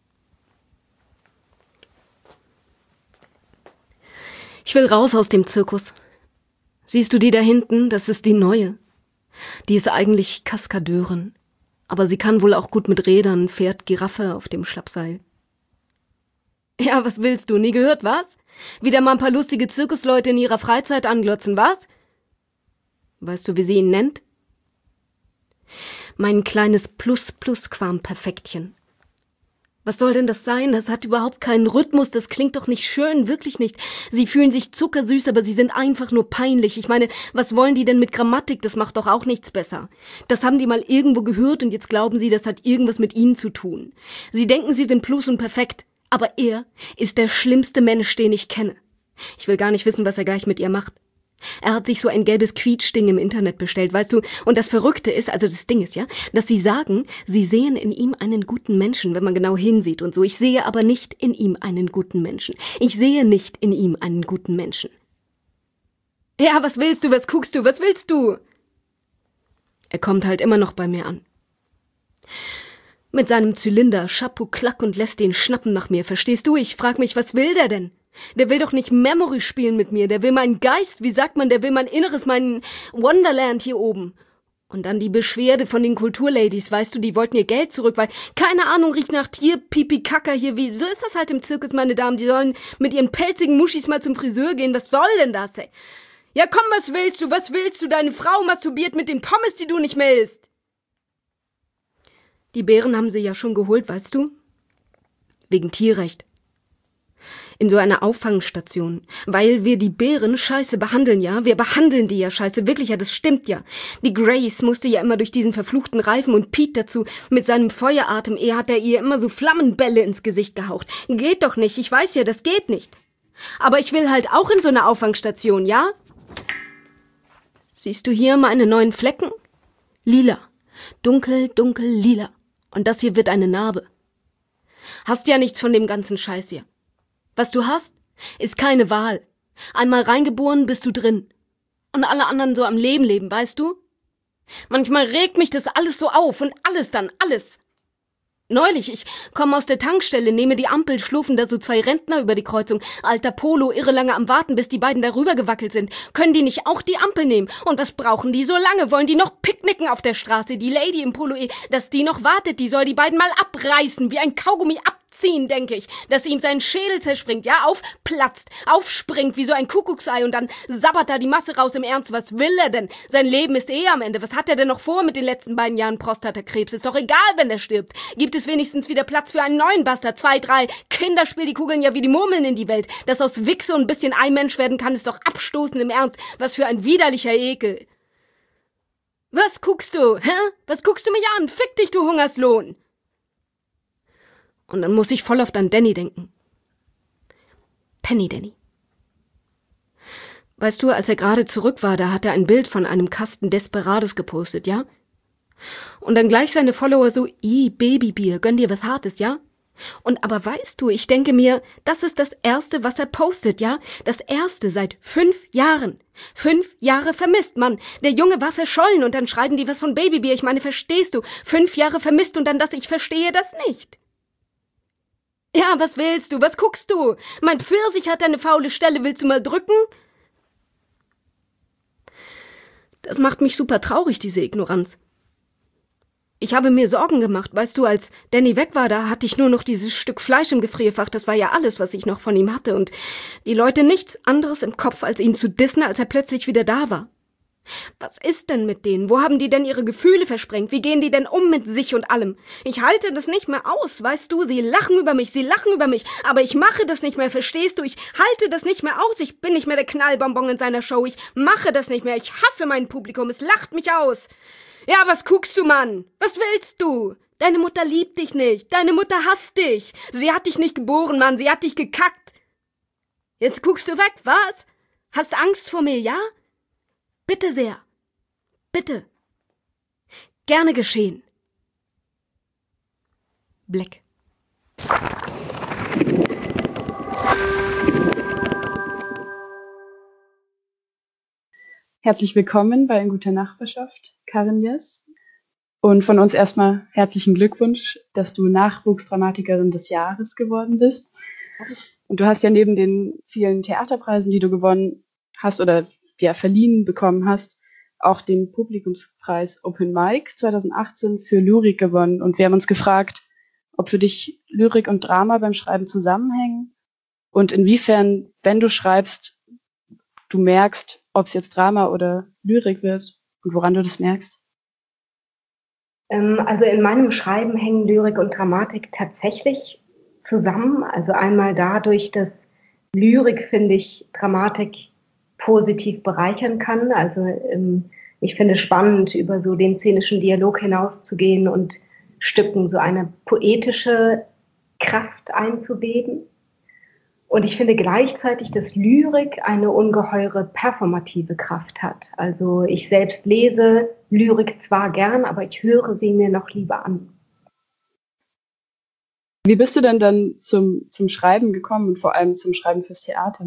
Speaker 4: Ich will raus aus dem Zirkus. Siehst du die da hinten? Das ist die Neue. Die ist eigentlich Kaskadeurin. Aber sie kann wohl auch gut mit Rädern, fährt Giraffe auf dem Schlappseil. Ja, was willst du? Nie gehört, was? Wieder mal ein paar lustige Zirkusleute in ihrer Freizeit anglotzen, was? Weißt du, wie sie ihn nennt? Mein kleines Plus-Plus-Quam-Perfektchen. Was soll denn das sein? Das hat überhaupt keinen Rhythmus, das klingt doch nicht schön, wirklich nicht. Sie fühlen sich zuckersüß, aber sie sind einfach nur peinlich. Ich meine, was wollen die denn mit Grammatik? Das macht doch auch nichts besser. Das haben die mal irgendwo gehört und jetzt glauben sie, das hat irgendwas mit ihnen zu tun. Sie denken, sie sind plus und perfekt, aber er ist der schlimmste Mensch, den ich kenne. Ich will gar nicht wissen, was er gleich mit ihr macht. Er hat sich so ein gelbes Quietschding im Internet bestellt, weißt du? Und das Verrückte ist, also das Ding ist ja, dass sie sagen, sie sehen in ihm einen guten Menschen, wenn man genau hinsieht und so. Ich sehe aber nicht in ihm einen guten Menschen. Ich sehe nicht in ihm einen guten Menschen. Ja, was willst du? Was guckst du? Was willst du? Er kommt halt immer noch bei mir an. Mit seinem Zylinder, Chapeau, Klack und lässt den schnappen nach mir. Verstehst du? Ich frag mich, was will der denn? Der will doch nicht Memory spielen mit mir, der will meinen Geist, wie sagt man, der will mein Inneres, meinen Wonderland hier oben. Und dann die Beschwerde von den Kulturladies, weißt du, die wollten ihr Geld zurück, weil, keine Ahnung, riecht nach Tier, Pipi, Kacker hier, wie, so ist das halt im Zirkus, meine Damen, die sollen mit ihren pelzigen Muschis mal zum Friseur gehen, was soll denn das, ey? Ja komm, was willst du, was willst du, deine Frau masturbiert mit den Pommes, die du nicht mehr isst. Die Bären haben sie ja schon geholt, weißt du? Wegen Tierrecht. In so einer Auffangstation. Weil wir die Bären scheiße behandeln, ja? Wir behandeln die ja scheiße. Wirklich, ja, das stimmt ja. Die Grace musste ja immer durch diesen verfluchten Reifen und Pete dazu mit seinem Feueratem. Er hat er ihr immer so Flammenbälle ins Gesicht gehaucht. Geht doch nicht. Ich weiß ja, das geht nicht. Aber ich will halt auch in so eine Auffangstation, ja? Siehst du hier meine neuen Flecken? Lila. Dunkel, dunkel, lila. Und das hier wird eine Narbe. Hast ja nichts von dem ganzen Scheiß hier. Was du hast, ist keine Wahl. Einmal reingeboren, bist du drin. Und alle anderen so am Leben leben, weißt du? Manchmal regt mich das alles so auf und alles dann, alles. Neulich, ich komme aus der Tankstelle, nehme die Ampel, schlurfen da so zwei Rentner über die Kreuzung. Alter Polo, irre lange am Warten, bis die beiden darüber gewackelt sind. Können die nicht auch die Ampel nehmen? Und was brauchen die so lange? Wollen die noch picknicken auf der Straße? Die Lady im Polo, dass die noch wartet, die soll die beiden mal abreißen, wie ein Kaugummi abziehen, denke ich. Dass ihm sein Schädel zerspringt, ja, aufplatzt, aufspringt wie so ein Kuckucksei und dann sabbert da die Masse raus im Ernst. Was will er denn? Sein Leben ist eh am Ende. Was hat er denn noch vor mit den letzten beiden Jahren Prostatakrebs? Ist doch egal, wenn er stirbt. Gibt es wenigstens wieder Platz für einen neuen Bastard? Zwei, drei Kinderspiel, die kugeln ja wie die Murmeln in die Welt. Dass aus Wichse und ein bisschen Eimensch werden kann, ist doch abstoßend im Ernst. Was für ein widerlicher Ekel. Was guckst du, hä? Was guckst du mich an? Fick dich, du Hungerslohn! Und dann muss ich voll oft an Danny denken. Penny Danny. Weißt du, als er gerade zurück war, da hat er ein Bild von einem Kasten Desperados gepostet, ja? Und dann gleich seine Follower so, ih, Babybier, gönn dir was Hartes, ja? Und aber weißt du, ich denke mir, das ist das Erste, was er postet, ja? Das Erste seit fünf Jahren. Fünf Jahre vermisst, Mann. Der Junge war verschollen und dann schreiben die was von Babybier. Ich meine, verstehst du? Fünf Jahre vermisst und dann das, ich verstehe das nicht. Ja, was willst du? Was guckst du? Mein Pfirsich hat eine faule Stelle, willst du mal drücken? Das macht mich super traurig, diese Ignoranz. Ich habe mir Sorgen gemacht, weißt du, als Danny weg war, da hatte ich nur noch dieses Stück Fleisch im Gefrierfach, das war ja alles, was ich noch von ihm hatte und die Leute nichts anderes im Kopf, als ihn zu dissen, als er plötzlich wieder da war. Was ist denn mit denen? Wo haben die denn ihre Gefühle versprengt? Wie gehen die denn um mit sich und allem? Ich halte das nicht mehr aus, weißt du? Sie lachen über mich, sie lachen über mich, aber ich mache das nicht mehr, verstehst du? Ich halte das nicht mehr aus, ich bin nicht mehr der Knallbonbon in seiner Show, ich mache das nicht mehr, ich hasse mein Publikum, es lacht mich aus. Ja, was guckst du, Mann? Was willst du? Deine Mutter liebt dich nicht, deine Mutter hasst dich. Sie hat dich nicht geboren, Mann, sie hat dich gekackt. Jetzt guckst du weg, was? Hast Angst vor mir, ja? Bitte sehr. Bitte. Gerne geschehen. Black.
Speaker 2: Herzlich willkommen bei In guter Nachbarschaft, Karin Jess. Und von uns erstmal herzlichen Glückwunsch, dass du Nachwuchsdramatikerin des Jahres geworden bist. Und du hast ja neben den vielen Theaterpreisen, die du gewonnen hast oder ja, verliehen bekommen hast, auch den Publikumspreis Open Mic zwanzig achtzehn für Lyrik gewonnen. Und wir haben uns gefragt, ob für dich Lyrik und Drama beim Schreiben zusammenhängen und inwiefern, wenn du schreibst, du merkst, ob es jetzt Drama oder Lyrik wird und woran du das merkst.
Speaker 9: Ähm, also in meinem Schreiben hängen Lyrik und Dramatik tatsächlich zusammen. Also einmal dadurch, dass Lyrik, finde ich, Dramatik positiv bereichern kann. Also ähm, ich finde es spannend, über so den szenischen Dialog hinauszugehen und Stücken so eine poetische Kraft einzuweben. Und ich finde gleichzeitig, dass Lyrik eine ungeheure performative Kraft hat. Also ich selbst lese Lyrik zwar gern, aber ich höre sie mir noch lieber an.
Speaker 2: Wie bist du denn dann zum, zum Schreiben gekommen und vor allem zum Schreiben fürs Theater?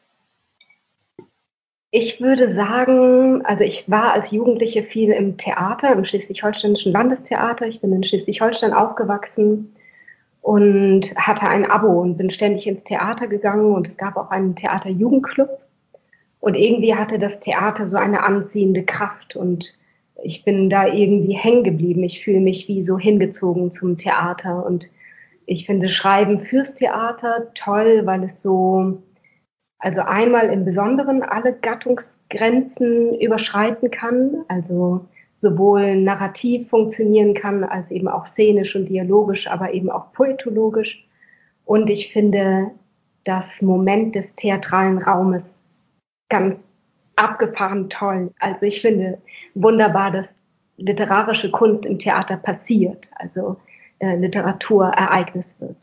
Speaker 9: Ich würde sagen, also ich war als Jugendliche viel im Theater, im Schleswig-Holsteinischen Landestheater. Ich bin in Schleswig-Holstein aufgewachsen und hatte ein Abo und bin ständig ins Theater gegangen und es gab auch einen Theaterjugendclub. Und irgendwie hatte das Theater so eine anziehende Kraft und ich bin da irgendwie hängen geblieben. Ich fühle mich wie so hingezogen zum Theater. Und ich finde Schreiben fürs Theater toll, weil es so, also einmal im Besonderen alle Gattungsgrenzen überschreiten kann, also sowohl narrativ funktionieren kann, als eben auch szenisch und dialogisch, aber eben auch poetologisch. Und ich finde das Moment des theatralen Raumes ganz abgefahren toll. Also ich finde wunderbar, dass literarische Kunst im Theater passiert, also äh, Literatur Ereignis wird.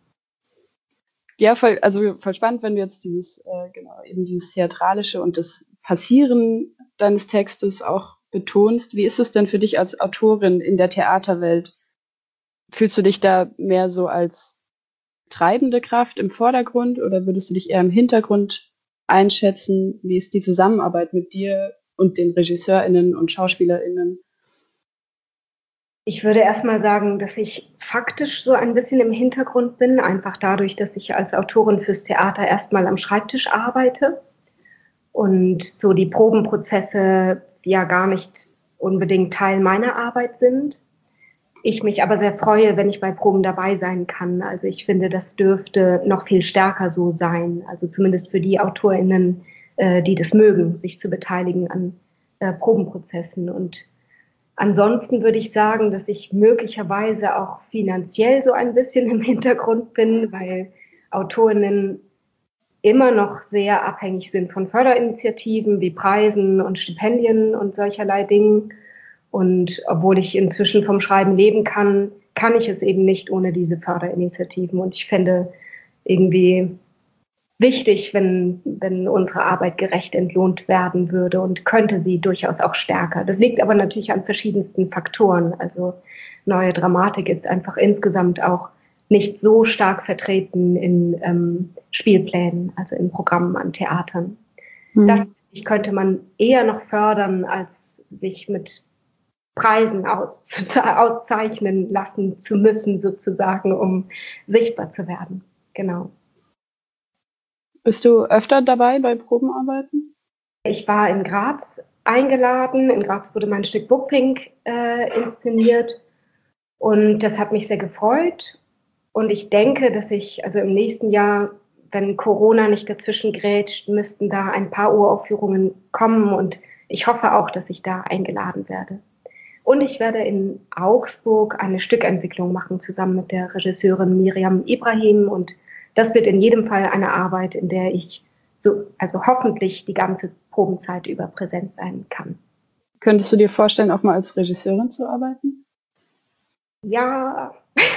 Speaker 2: Ja, voll, also voll spannend, wenn du jetzt dieses, äh, genau, eben dieses Theatralische und das Passieren deines Textes auch betonst. Wie ist es denn für dich als Autorin in der Theaterwelt? Fühlst du dich da mehr so als treibende Kraft im Vordergrund oder würdest du dich eher im Hintergrund einschätzen? Wie ist die Zusammenarbeit mit dir und den RegisseurInnen und SchauspielerInnen?
Speaker 9: Ich würde erstmal sagen, dass ich faktisch so ein bisschen im Hintergrund bin, einfach dadurch, dass ich als Autorin fürs Theater erstmal am Schreibtisch arbeite und so die Probenprozesse ja gar nicht unbedingt Teil meiner Arbeit sind. Ich mich aber sehr freue, wenn ich bei Proben dabei sein kann. Also ich finde, das dürfte noch viel stärker so sein. Also zumindest für die AutorInnen, äh, die das mögen, sich zu beteiligen an äh, Probenprozessen. Und ansonsten würde ich sagen, dass ich möglicherweise auch finanziell so ein bisschen im Hintergrund bin, weil AutorInnen immer noch sehr abhängig sind von Förderinitiativen wie Preisen und Stipendien und solcherlei Dingen. Und obwohl ich inzwischen vom Schreiben leben kann, kann ich es eben nicht ohne diese Förderinitiativen. Und ich fände irgendwie wichtig, wenn, wenn unsere Arbeit gerecht entlohnt werden würde und könnte sie durchaus auch stärker. Das liegt aber natürlich an verschiedensten Faktoren. Also Neue Dramatik ist einfach insgesamt auch nicht so stark vertreten in ähm, Spielplänen, also in Programmen an Theatern. Mhm. Das ich, könnte man eher noch fördern, als sich mit Preisen aus, auszeichnen lassen zu müssen, sozusagen, um sichtbar zu werden. Genau.
Speaker 2: Bist du öfter dabei bei Probenarbeiten?
Speaker 9: Ich war in Graz eingeladen. In Graz wurde mein Stück Bookpink äh, inszeniert. Und das hat mich sehr gefreut. Und ich denke, dass ich, also im nächsten Jahr, wenn Corona nicht dazwischen grätscht, müssten da ein paar Uraufführungen kommen. Und ich hoffe auch, dass ich da eingeladen werde. Und ich werde in Augsburg eine Stückentwicklung machen, zusammen mit der Regisseurin Miriam Ibrahim. Und das wird in jedem Fall eine Arbeit, in der ich so, also hoffentlich die ganze Probenzeit über präsent sein kann.
Speaker 2: Könntest du dir vorstellen, auch mal als Regisseurin zu arbeiten?
Speaker 9: Ja.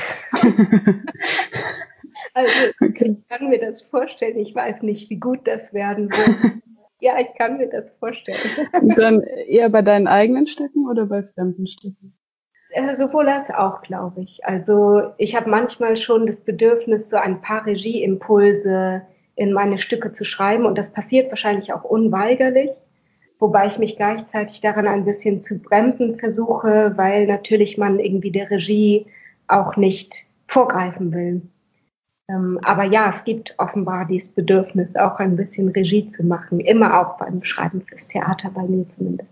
Speaker 9: Also okay. Ich kann mir das vorstellen. Ich weiß nicht, wie gut das werden wird. Ja, ich kann mir das vorstellen.
Speaker 2: Und dann eher bei deinen eigenen Stücken oder bei fremden Stücken?
Speaker 9: Äh, sowohl als auch, glaube ich. Also ich habe manchmal schon das Bedürfnis, so ein paar Regieimpulse in meine Stücke zu schreiben. Und das passiert wahrscheinlich auch unweigerlich. Wobei ich mich gleichzeitig daran ein bisschen zu bremsen versuche, weil natürlich man irgendwie der Regie auch nicht vorgreifen will. Ähm, aber ja, es gibt offenbar dieses Bedürfnis, auch ein bisschen Regie zu machen. Immer auch beim Schreiben fürs Theater, bei mir zumindest.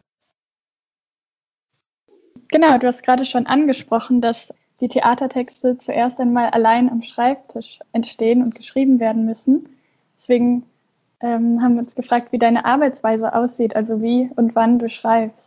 Speaker 3: Genau, du hast gerade schon angesprochen, dass die Theatertexte zuerst einmal allein am Schreibtisch entstehen und geschrieben werden müssen. Deswegen ähm, haben wir uns gefragt, wie deine Arbeitsweise aussieht, also wie und wann du schreibst.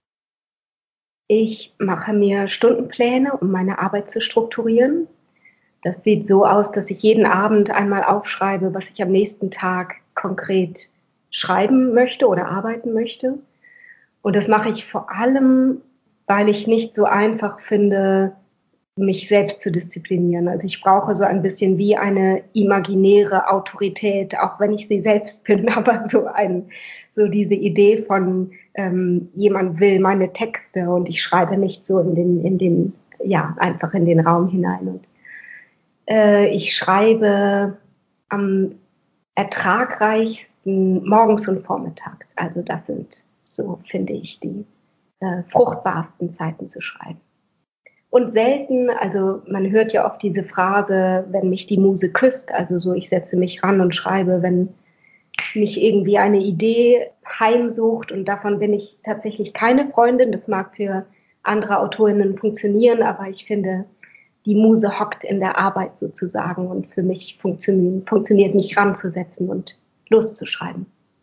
Speaker 9: Ich mache mir Stundenpläne, um meine Arbeit zu strukturieren. Das sieht so aus, dass ich jeden Abend einmal aufschreibe, was ich am nächsten Tag konkret schreiben möchte oder arbeiten möchte. Und das mache ich vor allem, weil ich nicht so einfach finde, mich selbst zu disziplinieren. Also ich brauche so ein bisschen wie eine imaginäre Autorität, auch wenn ich sie selbst bin, aber so ein, so diese Idee von ähm, jemand will meine Texte und ich schreibe nicht so in den, in den, ja, einfach in den Raum hinein. Und äh, ich schreibe am ertragreichsten morgens und vormittags. Also das sind, so finde ich, die äh, fruchtbarsten Zeiten zu schreiben. Und selten, also man hört ja oft diese Phrase, wenn mich die Muse küsst, also so ich setze mich ran und schreibe, wenn mich irgendwie eine Idee heimsucht. Und davon bin ich tatsächlich keine Freundin. Das mag für andere Autorinnen funktionieren, aber ich finde, die Muse hockt in der Arbeit sozusagen und für mich funktioniert, funktioniert mich ranzusetzen und loszuschreiben.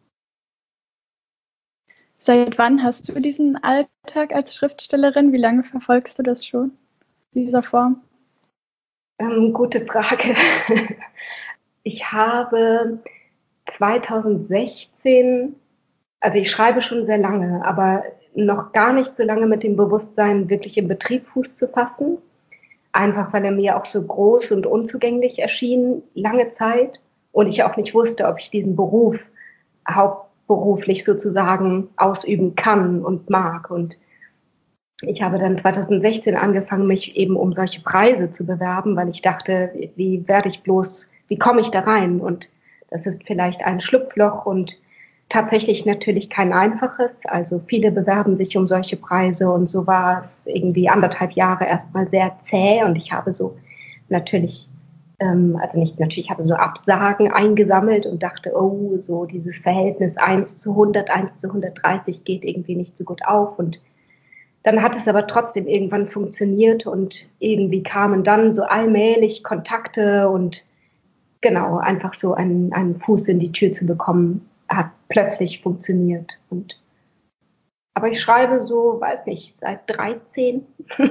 Speaker 3: Seit wann hast du diesen Alltag als Schriftstellerin? Wie lange verfolgst du das schon, dieser Form?
Speaker 9: Ähm, gute Frage. Ich habe zweitausendsechzehn, also ich schreibe schon sehr lange, aber noch gar nicht so lange mit dem Bewusstsein, wirklich im Betrieb Fuß zu fassen. Einfach weil er mir auch so groß und unzugänglich erschien, lange Zeit. Und ich auch nicht wusste, ob ich diesen Beruf hauptberuflich sozusagen ausüben kann und mag. Und ich habe dann zweitausendsechzehn angefangen, mich eben um solche Preise zu bewerben, weil ich dachte, wie werde ich bloß, wie komme ich da rein? Und das ist vielleicht ein Schlupfloch und tatsächlich natürlich kein einfaches. Also viele bewerben sich um solche Preise und so war es irgendwie anderthalb Jahre erstmal sehr zäh und ich habe so natürlich, ähm, also nicht natürlich, ich habe so Absagen eingesammelt und dachte, oh, so dieses Verhältnis eins zu hundert, eins zu hundertdreißig geht irgendwie nicht so gut auf und dann hat es aber trotzdem irgendwann funktioniert und irgendwie kamen dann so allmählich Kontakte und genau, einfach so einen, einen Fuß in die Tür zu bekommen, hat plötzlich funktioniert. Und, aber ich schreibe so, weiß nicht, seit dreizehn.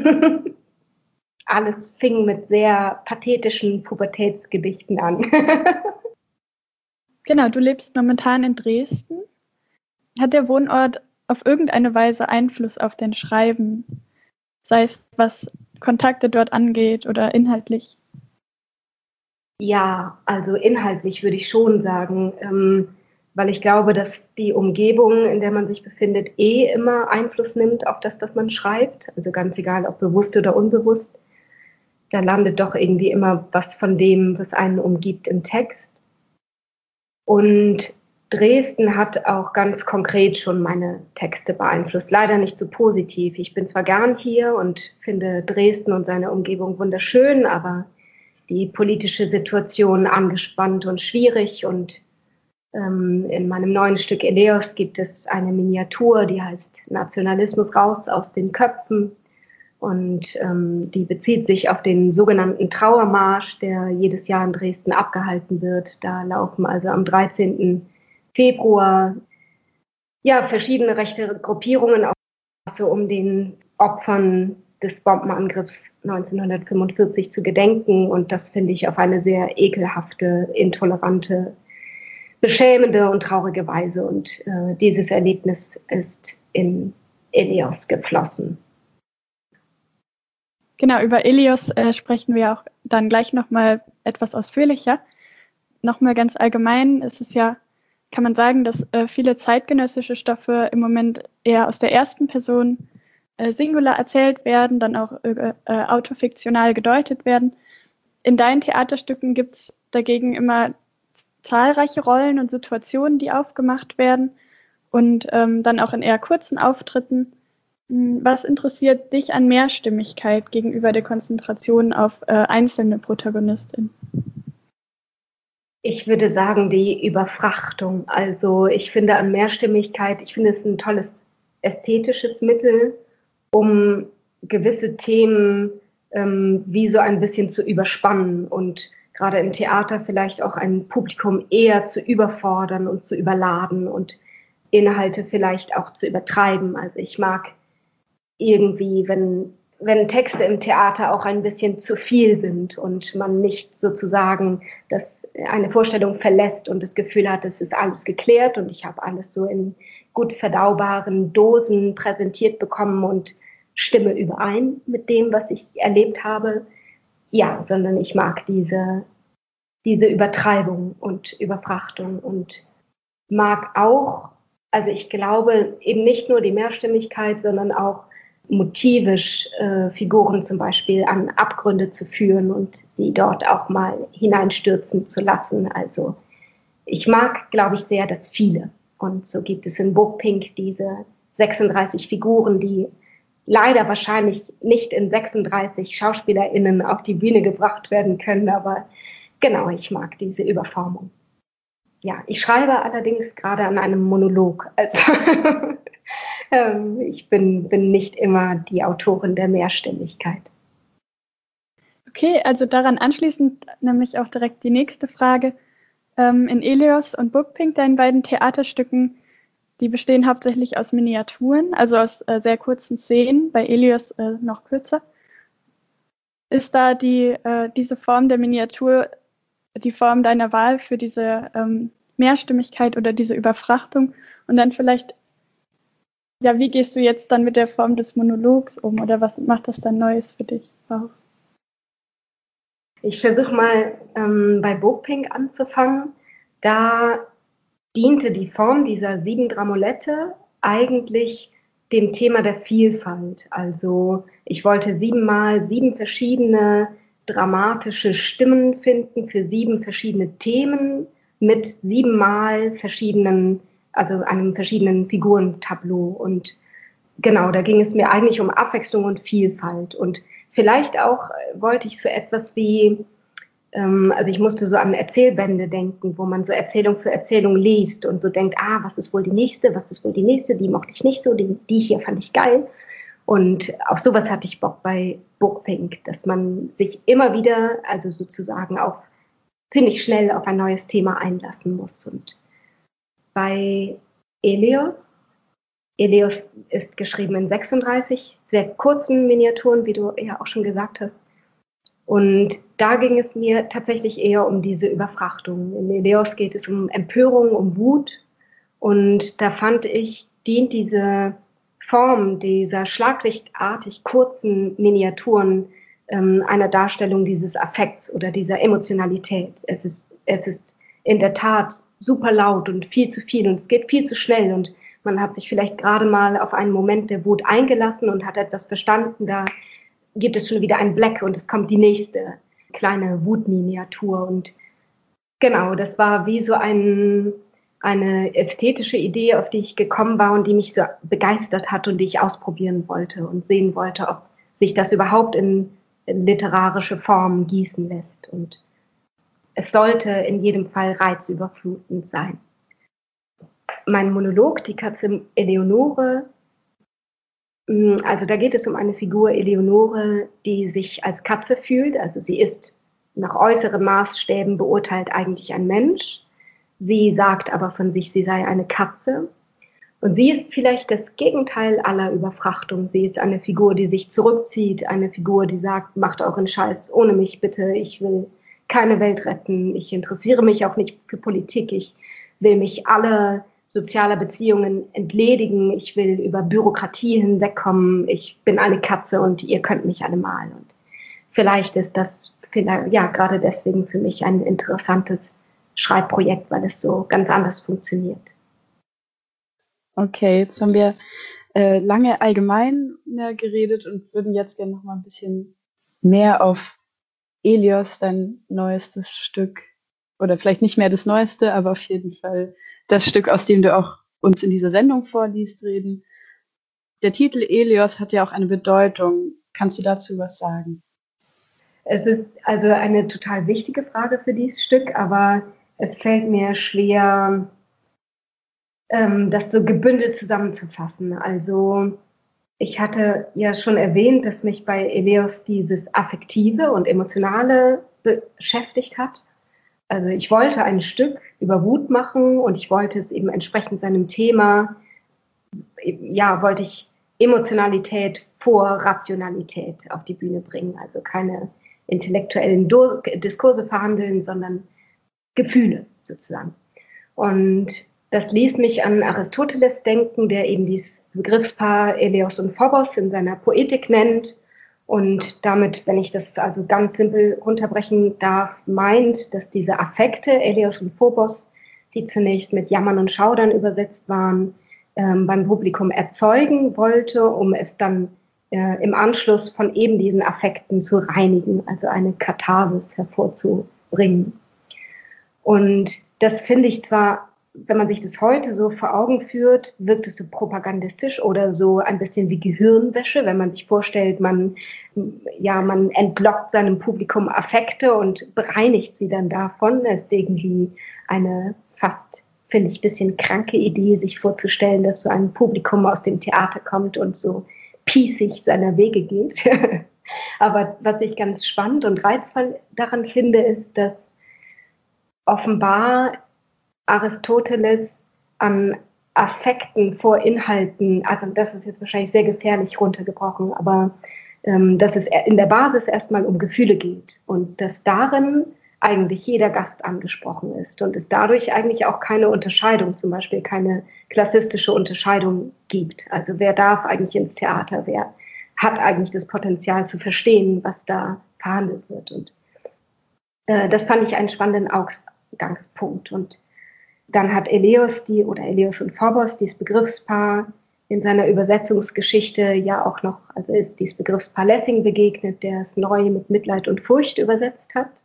Speaker 9: Alles fing mit sehr pathetischen Pubertätsgedichten an.
Speaker 3: Genau, du lebst momentan in Dresden. Hat der Wohnort auf irgendeine Weise Einfluss auf dein Schreiben? Sei es, was Kontakte dort angeht oder inhaltlich?
Speaker 9: Ja, also inhaltlich würde ich schon sagen, ähm, weil ich glaube, dass die Umgebung, in der man sich befindet, eh immer Einfluss nimmt auf das, was man schreibt. Also ganz egal, ob bewusst oder unbewusst. Da landet doch irgendwie immer was von dem, was einen umgibt, im Text. Und Dresden hat auch ganz konkret schon meine Texte beeinflusst. Leider nicht so positiv. Ich bin zwar gern hier und finde Dresden und seine Umgebung wunderschön, aber die politische Situation angespannt und schwierig und in meinem neuen Stück Eleos gibt es eine Miniatur, die heißt Nationalismus raus aus den Köpfen und ähm, die bezieht sich auf den sogenannten Trauermarsch, der jedes Jahr in Dresden abgehalten wird. Da laufen also am dreizehnten Februar ja, verschiedene rechte Gruppierungen auf, also um den Opfern des Bombenangriffs neunzehnhundertfünfundvierzig zu gedenken und das finde ich auf eine sehr ekelhafte, intolerante, beschämende und traurige Weise. Und äh, dieses Erlebnis ist in Eleos geflossen.
Speaker 3: Genau, über Eleos äh, sprechen wir auch dann gleich nochmal etwas ausführlicher. Nochmal ganz allgemein ist es ja, kann man sagen, dass äh, viele zeitgenössische Stoffe im Moment eher aus der ersten Person äh, Singular erzählt werden, dann auch äh, äh, autofiktional gedeutet werden. In deinen Theaterstücken gibt es dagegen immer zahlreiche Rollen und Situationen, die aufgemacht werden und ähm, dann auch in eher kurzen Auftritten. Was interessiert dich an Mehrstimmigkeit gegenüber der Konzentration auf äh, einzelne Protagonistinnen?
Speaker 9: Ich würde sagen, die Überfrachtung. Also ich finde an Mehrstimmigkeit, ich finde es ein tolles ästhetisches Mittel, um gewisse Themen ähm, wie so ein bisschen zu überspannen und gerade im Theater vielleicht auch ein Publikum eher zu überfordern und zu überladen und Inhalte vielleicht auch zu übertreiben. Also ich mag irgendwie, wenn, wenn Texte im Theater auch ein bisschen zu viel sind und man nicht sozusagen das, eine Vorstellung verlässt und das Gefühl hat, es ist alles geklärt und ich habe alles so in gut verdaubaren Dosen präsentiert bekommen und stimme überein mit dem, was ich erlebt habe. Ja, sondern ich mag diese, diese Übertreibung und Überfrachtung und mag auch, also ich glaube eben nicht nur die Mehrstimmigkeit, sondern auch motivisch äh, Figuren zum Beispiel an Abgründe zu führen und sie dort auch mal hineinstürzen zu lassen. Also ich mag, glaube ich, sehr das Viele. Und so gibt es in Burgpink diese sechsunddreißig Figuren, die leider wahrscheinlich nicht in sechsunddreißig SchauspielerInnen auf die Bühne gebracht werden können, aber genau, ich mag diese Überformung. ja, ich schreibe allerdings gerade an einem Monolog. Also ähm, ich bin, bin nicht immer die Autorin der Mehrstimmigkeit.
Speaker 3: Okay, also daran anschließend nämlich auch direkt die nächste Frage. Ähm, in Elios und Bookpink, deinen beiden Theaterstücken, die bestehen hauptsächlich aus Miniaturen, also aus äh, sehr kurzen Szenen, bei Elios äh, noch kürzer. Ist da die, äh, diese Form der Miniatur die Form deiner Wahl für diese ähm, Mehrstimmigkeit oder diese Überfrachtung? Und dann vielleicht, ja, wie gehst du jetzt dann mit der Form des Monologs um oder was macht das dann Neues für dich auch?
Speaker 9: Ich versuche mal ähm, bei Bookpink anzufangen. Da diente die Form dieser sieben Dramolette eigentlich dem Thema der Vielfalt. Also ich wollte siebenmal sieben verschiedene dramatische Stimmen finden für sieben verschiedene Themen mit siebenmal verschiedenen, also einem verschiedenen Figurentableau. Und genau, da ging es mir eigentlich um Abwechslung und Vielfalt. Und vielleicht auch wollte ich so etwas wie, ähm, also ich musste so an Erzählbände denken, wo man so Erzählung für Erzählung liest und so denkt, ah, was ist wohl die nächste, was ist wohl die nächste, die mochte ich nicht so, die, die hier fand ich geil. Und auf sowas hatte ich Bock bei Bookpink, dass man sich immer wieder, also sozusagen auch ziemlich schnell auf ein neues Thema einlassen muss. Und bei Elios, Elios ist geschrieben in sechsunddreißig sehr kurzen Miniaturen, wie du ja auch schon gesagt hast. Und da ging es mir tatsächlich eher um diese Überfrachtung. In Elios geht es um Empörung, um Wut. Und da fand ich, dient diese Form dieser schlaglichtartig kurzen Miniaturen ähm, einer Darstellung dieses Affekts oder dieser Emotionalität. Es ist, es ist in der Tat super laut und viel zu viel und es geht viel zu schnell und man hat sich vielleicht gerade mal auf einen Moment der Wut eingelassen und hat etwas verstanden, da gibt es schon wieder ein Black und es kommt die nächste kleine Wutminiatur. Und genau, das war wie so ein, eine ästhetische Idee, auf die ich gekommen war und die mich so begeistert hat und die ich ausprobieren wollte und sehen wollte, ob sich das überhaupt in, in literarische Form gießen lässt. Und es sollte in jedem Fall reizüberflutend sein. Mein Monolog, die Katze Eleonore, also da geht es um eine Figur Eleonore, die sich als Katze fühlt. Also sie ist nach äußeren Maßstäben beurteilt eigentlich ein Mensch. Sie sagt aber von sich, sie sei eine Katze. Und sie ist vielleicht das Gegenteil aller Überfrachtung. Sie ist eine Figur, die sich zurückzieht, eine Figur, die sagt, macht euren Scheiß ohne mich bitte, ich will keine Welt retten, ich interessiere mich auch nicht für Politik, ich will mich alle sozialer Beziehungen entledigen, ich will über Bürokratie hinwegkommen, ich bin eine Katze und ihr könnt mich alle mal. Und vielleicht ist das vielleicht, ja, gerade deswegen für mich ein interessantes Schreibprojekt, weil es so ganz anders funktioniert.
Speaker 2: Okay, jetzt haben wir äh, lange allgemein äh, geredet und würden jetzt gerne noch mal ein bisschen mehr auf Elios, dein neuestes Stück, oder vielleicht nicht mehr das Neueste, aber auf jeden Fall das Stück, aus dem du auch uns in dieser Sendung vorliest, reden. Der Titel Elios hat ja auch eine Bedeutung. Kannst du dazu was sagen?
Speaker 9: Es ist also eine total wichtige Frage für dieses Stück, aber es fällt mir schwer, ähm, das so gebündelt zusammenzufassen. Also ich hatte ja schon erwähnt, dass mich bei Elios dieses Affektive und Emotionale beschäftigt hat. Also ich wollte ein Stück über Wut machen und ich wollte es eben entsprechend seinem Thema, ja, wollte ich Emotionalität vor Rationalität auf die Bühne bringen. Also keine intellektuellen Do- Diskurse verhandeln, sondern Gefühle sozusagen. Und das ließ mich an Aristoteles denken, der eben dieses Begriffspaar Eleos und Phobos in seiner Poetik nennt. Und damit, wenn ich das also ganz simpel runterbrechen darf, meint, dass diese Affekte, Eleos und Phobos, die zunächst mit Jammern und Schaudern übersetzt waren, ähm, beim Publikum erzeugen wollte, um es dann äh, im Anschluss von eben diesen Affekten zu reinigen, also eine Katharsis hervorzubringen. Und das finde ich zwar, wenn man sich das heute so vor Augen führt, wirkt es so propagandistisch oder so ein bisschen wie Gehirnwäsche, wenn man sich vorstellt, man, ja, man entlockt seinem Publikum Affekte und bereinigt sie dann davon. Es ist irgendwie eine fast, finde ich, ein bisschen kranke Idee, sich vorzustellen, dass so ein Publikum aus dem Theater kommt und so pießig seiner Wege geht. Aber was ich ganz spannend und reizvoll daran finde, ist, dass offenbar Aristoteles an Affekten vor Inhalten, also das ist jetzt wahrscheinlich sehr gefährlich runtergebrochen, aber ähm, dass es in der Basis erstmal um Gefühle geht und dass darin eigentlich jeder Gast angesprochen ist und es dadurch eigentlich auch keine Unterscheidung, zum Beispiel keine klassistische Unterscheidung gibt. Also wer darf eigentlich ins Theater, wer hat eigentlich das Potenzial zu verstehen, was da verhandelt wird. Und äh, das fand ich einen spannenden Ausgangspunkt. Und dann hat Eleus die, oder Eleus und Phobos, dieses Begriffspaar in seiner Übersetzungsgeschichte ja auch noch, also ist dieses Begriffspaar Lessing begegnet, der es neu mit Mitleid und Furcht übersetzt hat.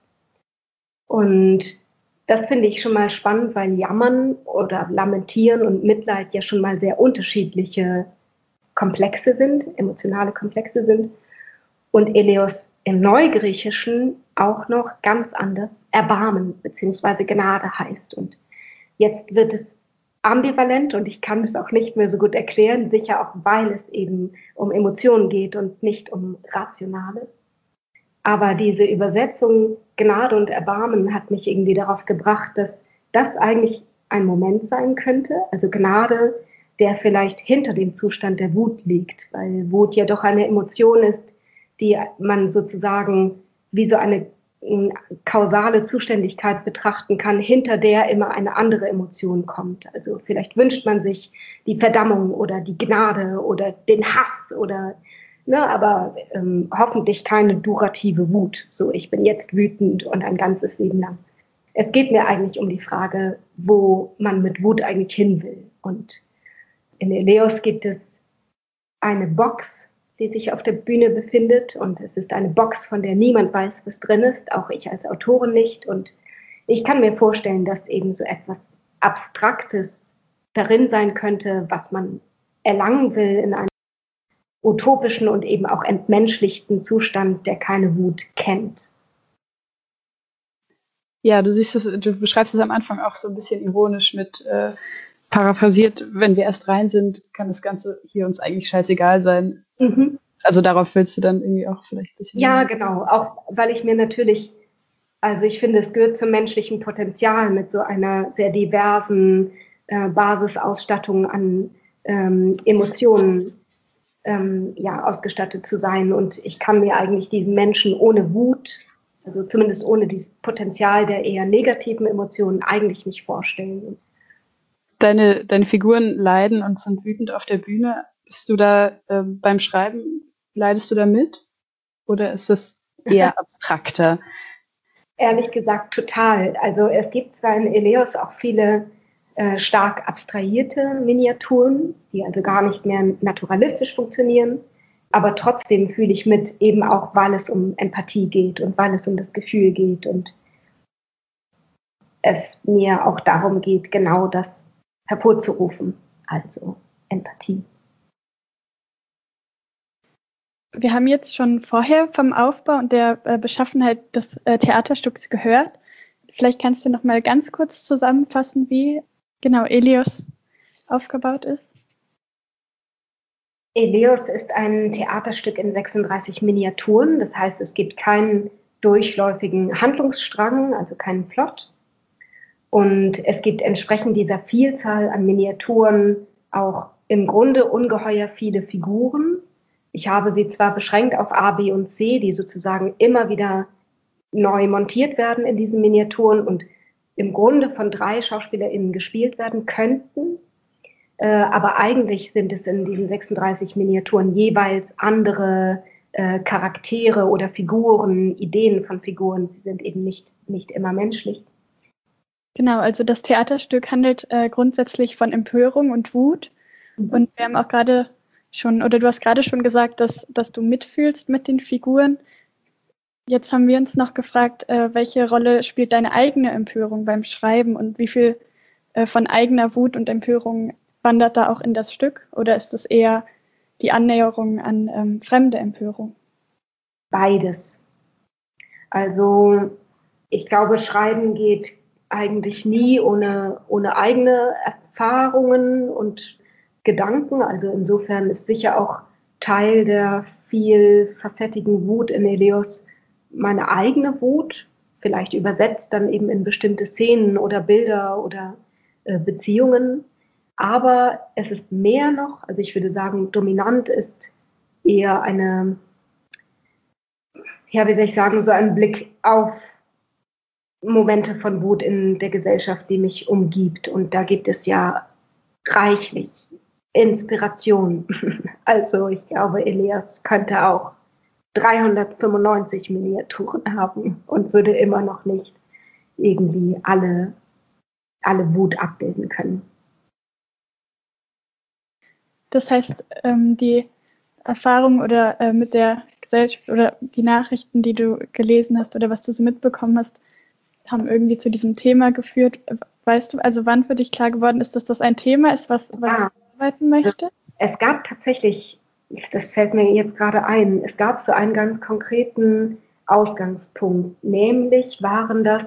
Speaker 9: Und das finde ich schon mal spannend, weil Jammern oder Lamentieren und Mitleid ja schon mal sehr unterschiedliche Komplexe sind, emotionale Komplexe sind. Und Eleus im Neugriechischen auch noch ganz anders Erbarmen bzw. Gnade heißt. Und jetzt wird es ambivalent und ich kann es auch nicht mehr so gut erklären, sicher auch, weil es eben um Emotionen geht und nicht um Rationale. Aber diese Übersetzung Gnade und Erbarmen hat mich irgendwie darauf gebracht, dass das eigentlich ein Moment sein könnte, also Gnade, der vielleicht hinter dem Zustand der Wut liegt, weil Wut ja doch eine Emotion ist, die man sozusagen wie so eine kausale Zuständigkeit betrachten kann, hinter der immer eine andere Emotion kommt. Also vielleicht wünscht man sich die Verdammung oder die Gnade oder den Hass oder ne, aber ähm, hoffentlich keine durative Wut. So, ich bin jetzt wütend und ein ganzes Leben lang. Es geht mir eigentlich um die Frage, wo man mit Wut eigentlich hin will. Und in Eleus gibt es eine Box, die sich auf der Bühne befindet und es ist eine Box, von der niemand weiß, was drin ist, auch ich als Autorin nicht. Und ich kann mir vorstellen, dass eben so etwas Abstraktes darin sein könnte, was man erlangen will in einem utopischen und eben auch entmenschlichten Zustand, der keine Wut kennt.
Speaker 2: Ja, du siehst es, du beschreibst es am Anfang auch so ein bisschen ironisch mit äh, paraphrasiert, wenn wir erst rein sind, kann das Ganze hier uns eigentlich scheißegal sein. Mhm. Also darauf willst du dann irgendwie auch vielleicht ein bisschen...
Speaker 9: Ja, genau, auch weil ich mir natürlich, also ich finde, es gehört zum menschlichen Potenzial, mit so einer sehr diversen äh, Basisausstattung an ähm, Emotionen ähm, ja, ausgestattet zu sein. Und ich kann mir eigentlich diesen Menschen ohne Wut, also zumindest ohne dieses Potenzial der eher negativen Emotionen, eigentlich nicht vorstellen.
Speaker 2: Deine, deine Figuren leiden und sind wütend auf der Bühne. Bist du da äh, beim Schreiben, leidest du da mit? Oder ist es eher abstrakter?
Speaker 9: Ehrlich gesagt, total. Also es gibt zwar in Eleus auch viele äh, stark abstrahierte Miniaturen, die also gar nicht mehr naturalistisch funktionieren, aber trotzdem fühle ich mit, eben auch, weil es um Empathie geht und weil es um das Gefühl geht und es mir auch darum geht, genau das hervorzurufen, also Empathie.
Speaker 3: Wir haben jetzt schon vorher vom Aufbau und der äh, Beschaffenheit des äh, Theaterstücks gehört. Vielleicht kannst du noch mal ganz kurz zusammenfassen, wie genau Eleus aufgebaut ist.
Speaker 9: Eleus ist ein Theaterstück in sechsunddreißig Miniaturen. Das heißt, es gibt keinen durchläufigen Handlungsstrang, also keinen Plot. Und es gibt entsprechend dieser Vielzahl an Miniaturen auch im Grunde ungeheuer viele Figuren. Ich habe sie zwar beschränkt auf A, B und C, die sozusagen immer wieder neu montiert werden in diesen Miniaturen und im Grunde von drei SchauspielerInnen gespielt werden könnten. Äh, aber eigentlich sind es in diesen sechsunddreißig Miniaturen jeweils andere äh, Charaktere oder Figuren, Ideen von Figuren. Sie sind eben nicht, nicht immer menschlich.
Speaker 3: Genau, also das Theaterstück handelt äh, grundsätzlich von Empörung und Wut. Mhm. Und wir haben auch gerade schon, oder du hast gerade schon gesagt, dass, dass du mitfühlst mit den Figuren. Jetzt haben wir uns noch gefragt, äh, welche Rolle spielt deine eigene Empörung beim Schreiben und wie viel äh, von eigener Wut und Empörung wandert da auch in das Stück? Oder ist es eher die Annäherung an ähm, fremde Empörung?
Speaker 9: Beides. Also ich glaube, Schreiben geht eigentlich nie ohne, ohne eigene Erfahrungen und Gedanken. Also insofern ist sicher auch Teil der vielfacettigen Wut in Eleos meine eigene Wut, vielleicht übersetzt dann eben in bestimmte Szenen oder Bilder oder äh, Beziehungen. Aber es ist mehr noch, also ich würde sagen, dominant ist eher eine, ja, wie soll ich sagen, so ein Blick auf Momente von Wut in der Gesellschaft, die mich umgibt. Und da gibt es ja reichlich Inspiration. Also ich glaube, Elias könnte auch dreihundertfünfundneunzig Miniaturen haben und würde immer noch nicht irgendwie alle, alle Wut abbilden können.
Speaker 3: Das heißt, ähm, die Erfahrung oder äh, mit der Gesellschaft oder die Nachrichten, die du gelesen hast oder was du so mitbekommen hast, haben irgendwie zu diesem Thema geführt. Weißt du, also wann für dich klar geworden ist, dass das ein Thema ist, was, was
Speaker 9: ah,
Speaker 3: du arbeiten möchtest?
Speaker 9: Es gab tatsächlich, das fällt mir jetzt gerade ein, es gab so einen ganz konkreten Ausgangspunkt. Nämlich waren das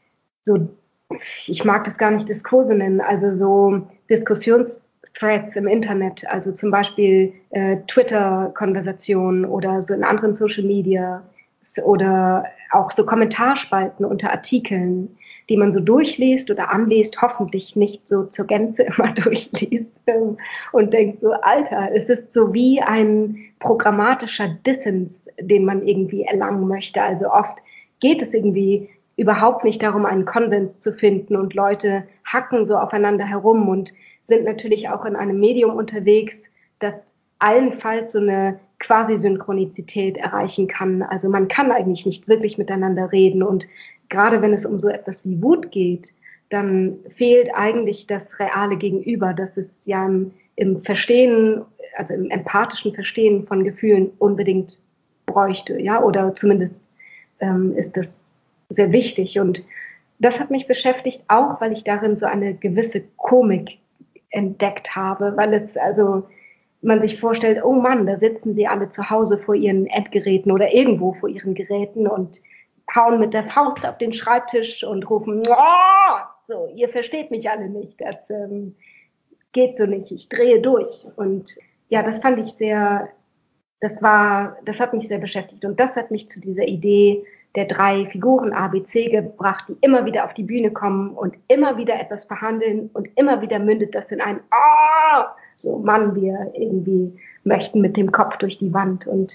Speaker 9: so, ich mag das gar nicht Diskurse nennen, also so Diskussionsthreads im Internet, also zum Beispiel äh, Twitter-Konversationen oder so in anderen Social Media oder auch so Kommentarspalten unter Artikeln, die man so durchliest oder anliest, hoffentlich nicht so zur Gänze immer durchliest ähm, und denkt so, Alter, es ist so wie ein programmatischer Dissens, den man irgendwie erlangen möchte. Also oft geht es irgendwie überhaupt nicht darum, einen Konsens zu finden und Leute hacken so aufeinander herum und sind natürlich auch in einem Medium unterwegs, das allenfalls so eine Quasi-Synchronizität erreichen kann. Also man kann eigentlich nicht wirklich miteinander reden und gerade wenn es um so etwas wie Wut geht, dann fehlt eigentlich das reale Gegenüber, das es ja im, im Verstehen, also im empathischen Verstehen von Gefühlen unbedingt bräuchte, ja, oder zumindest ähm, ist das sehr wichtig und das hat mich beschäftigt, auch weil ich darin so eine gewisse Komik entdeckt habe, weil es also man sich vorstellt, oh Mann, da sitzen sie alle zu Hause vor ihren Endgeräten oder irgendwo vor ihren Geräten und hauen mit der Faust auf den Schreibtisch und rufen, oh! So, ihr versteht mich alle nicht, das ähm, geht so nicht, ich drehe durch. Und ja, das fand ich sehr, das war, das hat mich sehr beschäftigt und das hat mich zu dieser Idee der drei Figuren A B C gebracht, die immer wieder auf die Bühne kommen und immer wieder etwas verhandeln und immer wieder mündet das in ein oh! So, Mann, wir irgendwie möchten mit dem Kopf durch die Wand. Und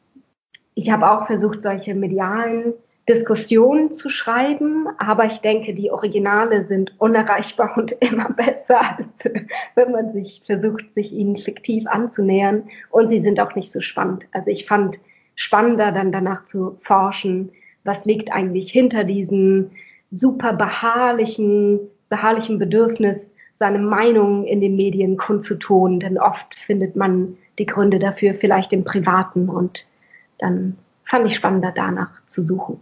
Speaker 9: ich habe auch versucht, solche medialen Diskussionen zu schreiben, aber ich denke, die Originale sind unerreichbar und immer besser, als wenn man sich versucht, sich ihnen fiktiv anzunähern. Und sie sind auch nicht so spannend. Also ich fand spannender, dann danach zu forschen, was liegt eigentlich hinter diesem super beharrlichen, beharrlichen Bedürfnis, seine Meinung in den Medien kundzutun, denn oft findet man die Gründe dafür vielleicht im Privaten und dann fand ich spannender, danach zu suchen.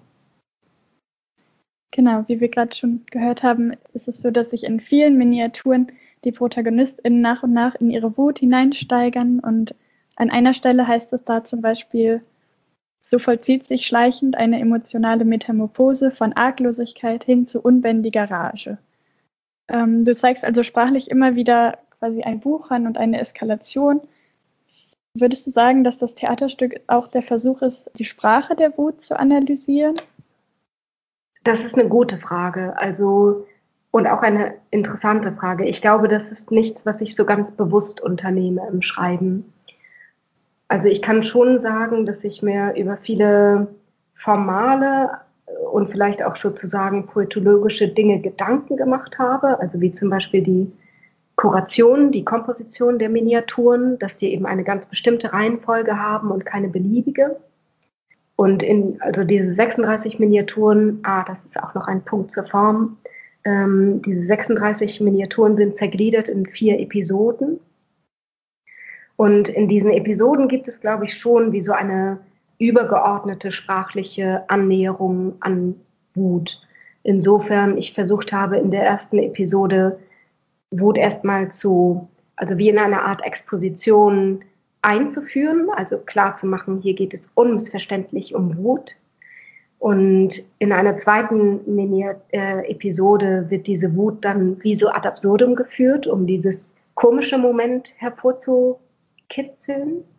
Speaker 3: Genau, wie wir gerade schon gehört haben, ist es so, dass sich in vielen Miniaturen die ProtagonistInnen nach und nach in ihre Wut hineinsteigern und an einer Stelle heißt es da zum Beispiel, so vollzieht sich schleichend eine emotionale Metamorphose von Arglosigkeit hin zu unbändiger Rage. Ähm, du zeigst also sprachlich immer wieder quasi ein Wuchern und eine Eskalation. Würdest du sagen, dass das Theaterstück auch der Versuch ist, die Sprache der Wut zu analysieren?
Speaker 9: Das ist eine gute Frage, also und auch eine interessante Frage. Ich glaube, das ist nichts, was ich so ganz bewusst unternehme im Schreiben. Also ich kann schon sagen, dass ich mir über viele formale und vielleicht auch sozusagen poetologische Dinge Gedanken gemacht habe, also wie zum Beispiel die Kuration, die Komposition der Miniaturen, dass die eben eine ganz bestimmte Reihenfolge haben und keine beliebige. Und in, also diese sechsunddreißig Miniaturen, ah, das ist auch noch ein Punkt zur Form, ähm, diese sechsunddreißig Miniaturen sind zergliedert in vier Episoden. Und in diesen Episoden gibt es, glaube ich, schon wie so eine übergeordnete sprachliche Annäherung an Wut. Insofern ich versucht habe, in der ersten Episode Wut erstmal zu, also wie in einer Art Exposition einzuführen, also klar zu machen, hier geht es unmissverständlich um Wut. Und in einer zweiten Mini-Episode wird diese Wut dann wie so ad absurdum geführt, um dieses komische Moment hervorzukitzeln.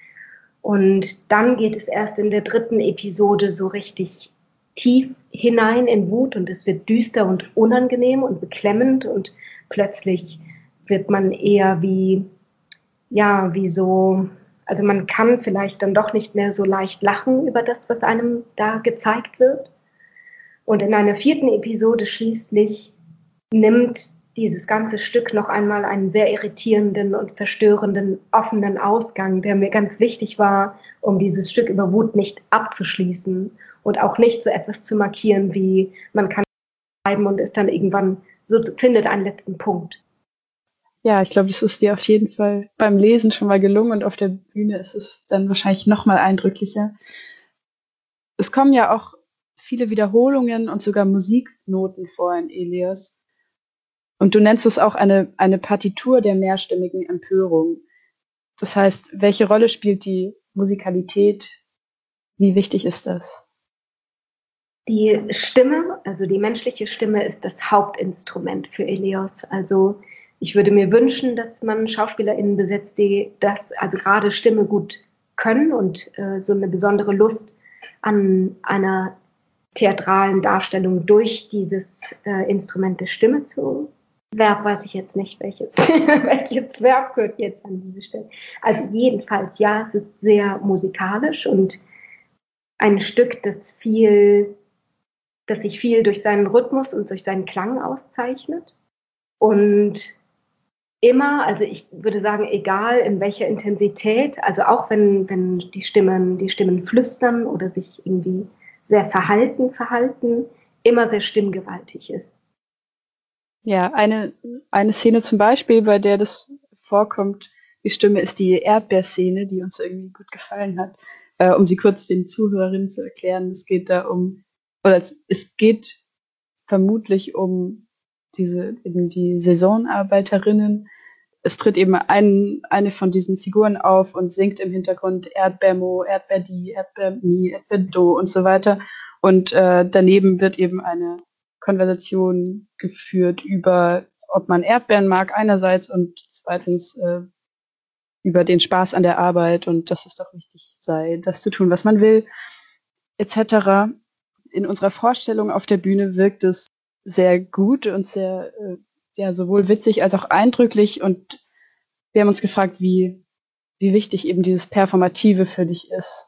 Speaker 9: Und dann geht es erst in der dritten Episode so richtig tief hinein in Wut und es wird düster und unangenehm und beklemmend und plötzlich wird man eher wie, ja, wie so, also man kann vielleicht dann doch nicht mehr so leicht lachen über das, was einem da gezeigt wird. Und in einer vierten Episode schließlich nimmt dieses ganze Stück noch einmal einen sehr irritierenden und verstörenden offenen Ausgang, der mir ganz wichtig war, um dieses Stück über Wut nicht abzuschließen und auch nicht so etwas zu markieren, wie man kann schreiben und ist dann irgendwann so, findet einen letzten Punkt.
Speaker 2: Ja, ich glaube, das ist dir auf jeden Fall beim Lesen schon mal gelungen und auf der Bühne ist es dann wahrscheinlich noch mal eindrücklicher. Es kommen ja auch viele Wiederholungen und sogar Musiknoten vor in Elias. Und du nennst es auch eine, eine Partitur der mehrstimmigen Empörung. Das heißt, welche Rolle spielt die Musikalität? Wie wichtig ist das?
Speaker 9: Die Stimme, also die menschliche Stimme, ist das Hauptinstrument für Elias. Also ich würde mir wünschen, dass man SchauspielerInnen besetzt, die das, also gerade Stimme gut können und äh, so eine besondere Lust an einer theatralen Darstellung durch dieses äh, Instrument der Stimme zu. Verb weiß ich jetzt nicht, welches, welches Verb gehört jetzt an diese Stelle. Also jedenfalls, ja, es ist sehr musikalisch und ein Stück, das viel, das sich viel durch seinen Rhythmus und durch seinen Klang auszeichnet. Und immer, also ich würde sagen, egal in welcher Intensität, also auch wenn, wenn die Stimmen, die Stimmen flüstern oder sich irgendwie sehr verhalten, verhalten, immer sehr stimmgewaltig ist.
Speaker 2: Ja, eine, eine Szene zum Beispiel, bei der das vorkommt, die Stimme ist die Erdbeerszene, die uns irgendwie gut gefallen hat. Äh, um sie kurz den Zuhörerinnen zu erklären, es geht da um, oder es, es geht vermutlich um diese, eben die Saisonarbeiterinnen. Es tritt eben ein, eine von diesen Figuren auf und singt im Hintergrund Erdbeermo, Erdbeerdi, Erdbeermi, Erdbeerdo und so weiter. Und äh, daneben wird eben eine Konversation geführt über, ob man Erdbeeren mag einerseits und zweitens äh, über den Spaß an der Arbeit und dass es doch wichtig sei, das zu tun, was man will, et cetera. In unserer Vorstellung auf der Bühne wirkt es sehr gut und sehr, äh, ja, sowohl witzig als auch eindrücklich und wir haben uns gefragt, wie, wie wichtig eben dieses Performative für dich ist.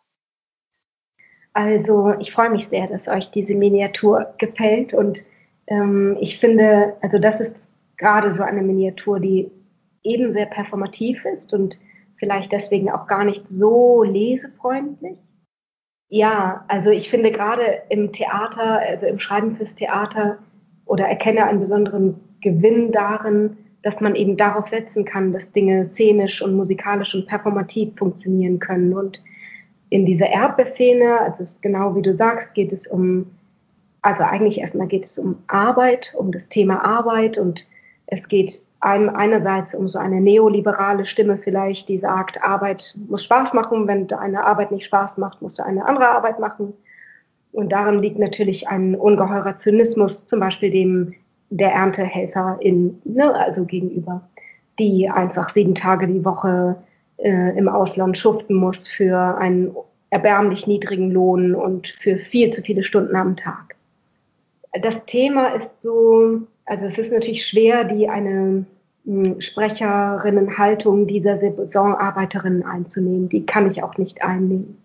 Speaker 9: Also ich freue mich sehr, dass euch diese Miniatur gefällt und ähm, ich finde, also das ist gerade so eine Miniatur, die eben sehr performativ ist und vielleicht deswegen auch gar nicht so lesefreundlich. Ja, also ich finde gerade im Theater, also im Schreiben fürs Theater oder erkenne einen besonderen Gewinn darin, dass man eben darauf setzen kann, dass Dinge szenisch und musikalisch und performativ funktionieren können. Und in dieser Erdbeerszene, also es ist genau wie du sagst, geht es um, also eigentlich erstmal geht es um Arbeit, um das Thema Arbeit und es geht einem einerseits um so eine neoliberale Stimme vielleicht, die sagt, Arbeit muss Spaß machen, wenn eine Arbeit nicht Spaß macht, musst du eine andere Arbeit machen. Und darin liegt natürlich ein ungeheurer Zynismus, zum Beispiel dem der ErntehelferInnen, ne, also gegenüber, die einfach sieben Tage die Woche äh, im Ausland schuften muss für einen erbärmlich niedrigen Lohn und für viel zu viele Stunden am Tag. Das Thema ist so, also es ist natürlich schwer, die eine mh, Sprecherinnenhaltung dieser Saisonarbeiterinnen einzunehmen. Die kann ich auch nicht einnehmen.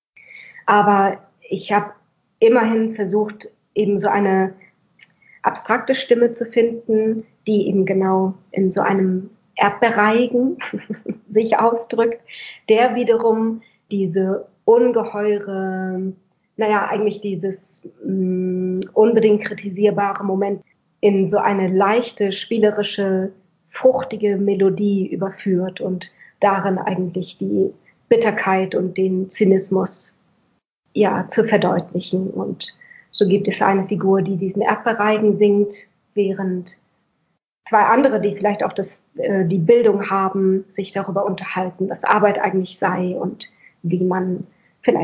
Speaker 9: Aber ich habe immerhin versucht, eben so eine abstrakte Stimme zu finden, die eben genau in so einem Erdbeerreigen sich ausdrückt, der wiederum diese ungeheure, naja, eigentlich dieses mh, unbedingt kritisierbare Moment in so eine leichte, spielerische, fruchtige Melodie überführt und darin eigentlich die Bitterkeit und den Zynismus ja zu verdeutlichen. Und so gibt es eine Figur, die diesen Erdbeerreigen singt, während zwei andere, die vielleicht auch das, äh, die Bildung haben, sich darüber unterhalten, was Arbeit eigentlich sei und wie man vielleicht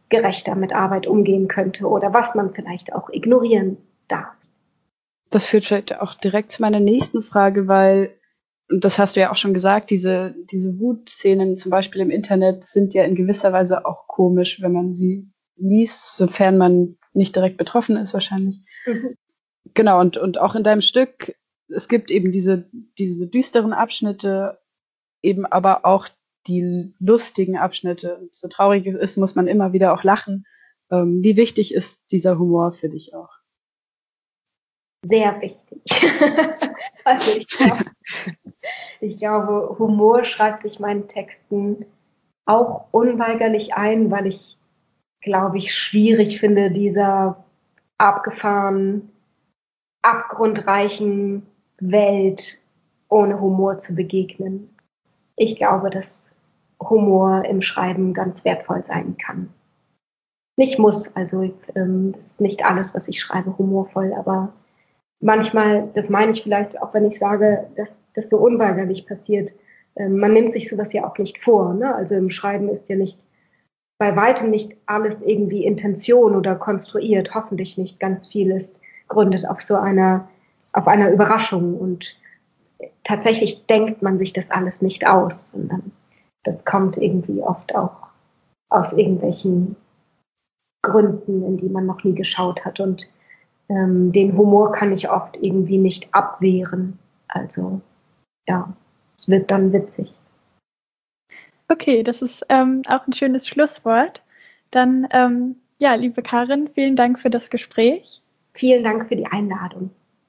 Speaker 9: gerechter mit Arbeit umgehen könnte oder was man vielleicht auch ignorieren darf.
Speaker 2: Das führt vielleicht auch direkt zu meiner nächsten Frage, weil, und das hast du ja auch schon gesagt, diese, diese Wutszenen zum Beispiel im Internet sind ja in gewisser Weise auch komisch, wenn man sie liest, sofern man nicht direkt betroffen ist wahrscheinlich. Mhm. Genau, und, und auch in deinem Stück, es gibt eben diese, diese düsteren Abschnitte, eben aber auch die lustigen Abschnitte. Und so traurig es ist, muss man immer wieder auch lachen. Ähm, wie wichtig ist dieser Humor für dich auch?
Speaker 9: Sehr wichtig. Also ich glaube, ich glaube, Humor schreibt sich meinen Texten auch unweigerlich ein, weil ich, glaube ich, schwierig finde, dieser abgefahrenen, abgrundreichen Welt ohne Humor zu begegnen. Ich glaube, dass Humor im Schreiben ganz wertvoll sein kann. Nicht muss, also ähm, das ist nicht alles, was ich schreibe, humorvoll, aber manchmal, das meine ich vielleicht auch, wenn ich sage, dass das so unweigerlich passiert, ähm, man nimmt sich sowas ja auch nicht vor, ne? Also im Schreiben ist ja nicht, bei weitem nicht alles irgendwie Intention oder konstruiert, hoffentlich nicht, ganz viel ist gründet auf so einer, auf einer Überraschung und tatsächlich denkt man sich das alles nicht aus, sondern das kommt irgendwie oft auch aus irgendwelchen Gründen, in die man noch nie geschaut hat. Und ähm, den Humor kann ich oft irgendwie nicht abwehren. Also ja, es wird dann witzig.
Speaker 3: Okay, das ist ähm, auch ein schönes Schlusswort. Dann, ähm, ja, liebe Karin, vielen Dank für das Gespräch.
Speaker 9: Vielen Dank für die Einladung.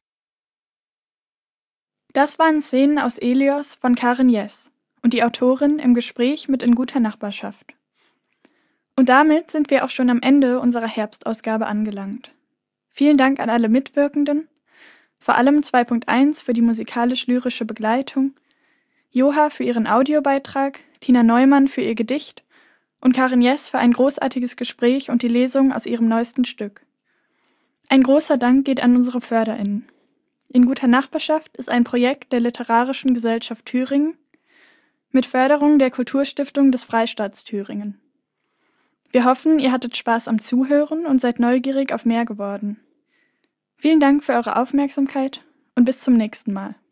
Speaker 3: Das waren Szenen aus Elios von Karin Jess und die Autorin im Gespräch mit In guter Nachbarschaft. Und damit sind wir auch schon am Ende unserer Herbstausgabe angelangt. Vielen Dank an alle Mitwirkenden, vor allem zwei Punkt eins für die musikalisch-lyrische Begleitung, Joha für ihren Audiobeitrag, Tina Neumann für ihr Gedicht und Karin Jess für ein großartiges Gespräch und die Lesung aus ihrem neuesten Stück. Ein großer Dank geht an unsere FörderInnen. In guter Nachbarschaft ist ein Projekt der Literarischen Gesellschaft Thüringen mit Förderung der Kulturstiftung des Freistaats Thüringen. Wir hoffen, ihr hattet Spaß am Zuhören und seid neugierig auf mehr geworden. Vielen Dank für eure Aufmerksamkeit und bis zum nächsten Mal.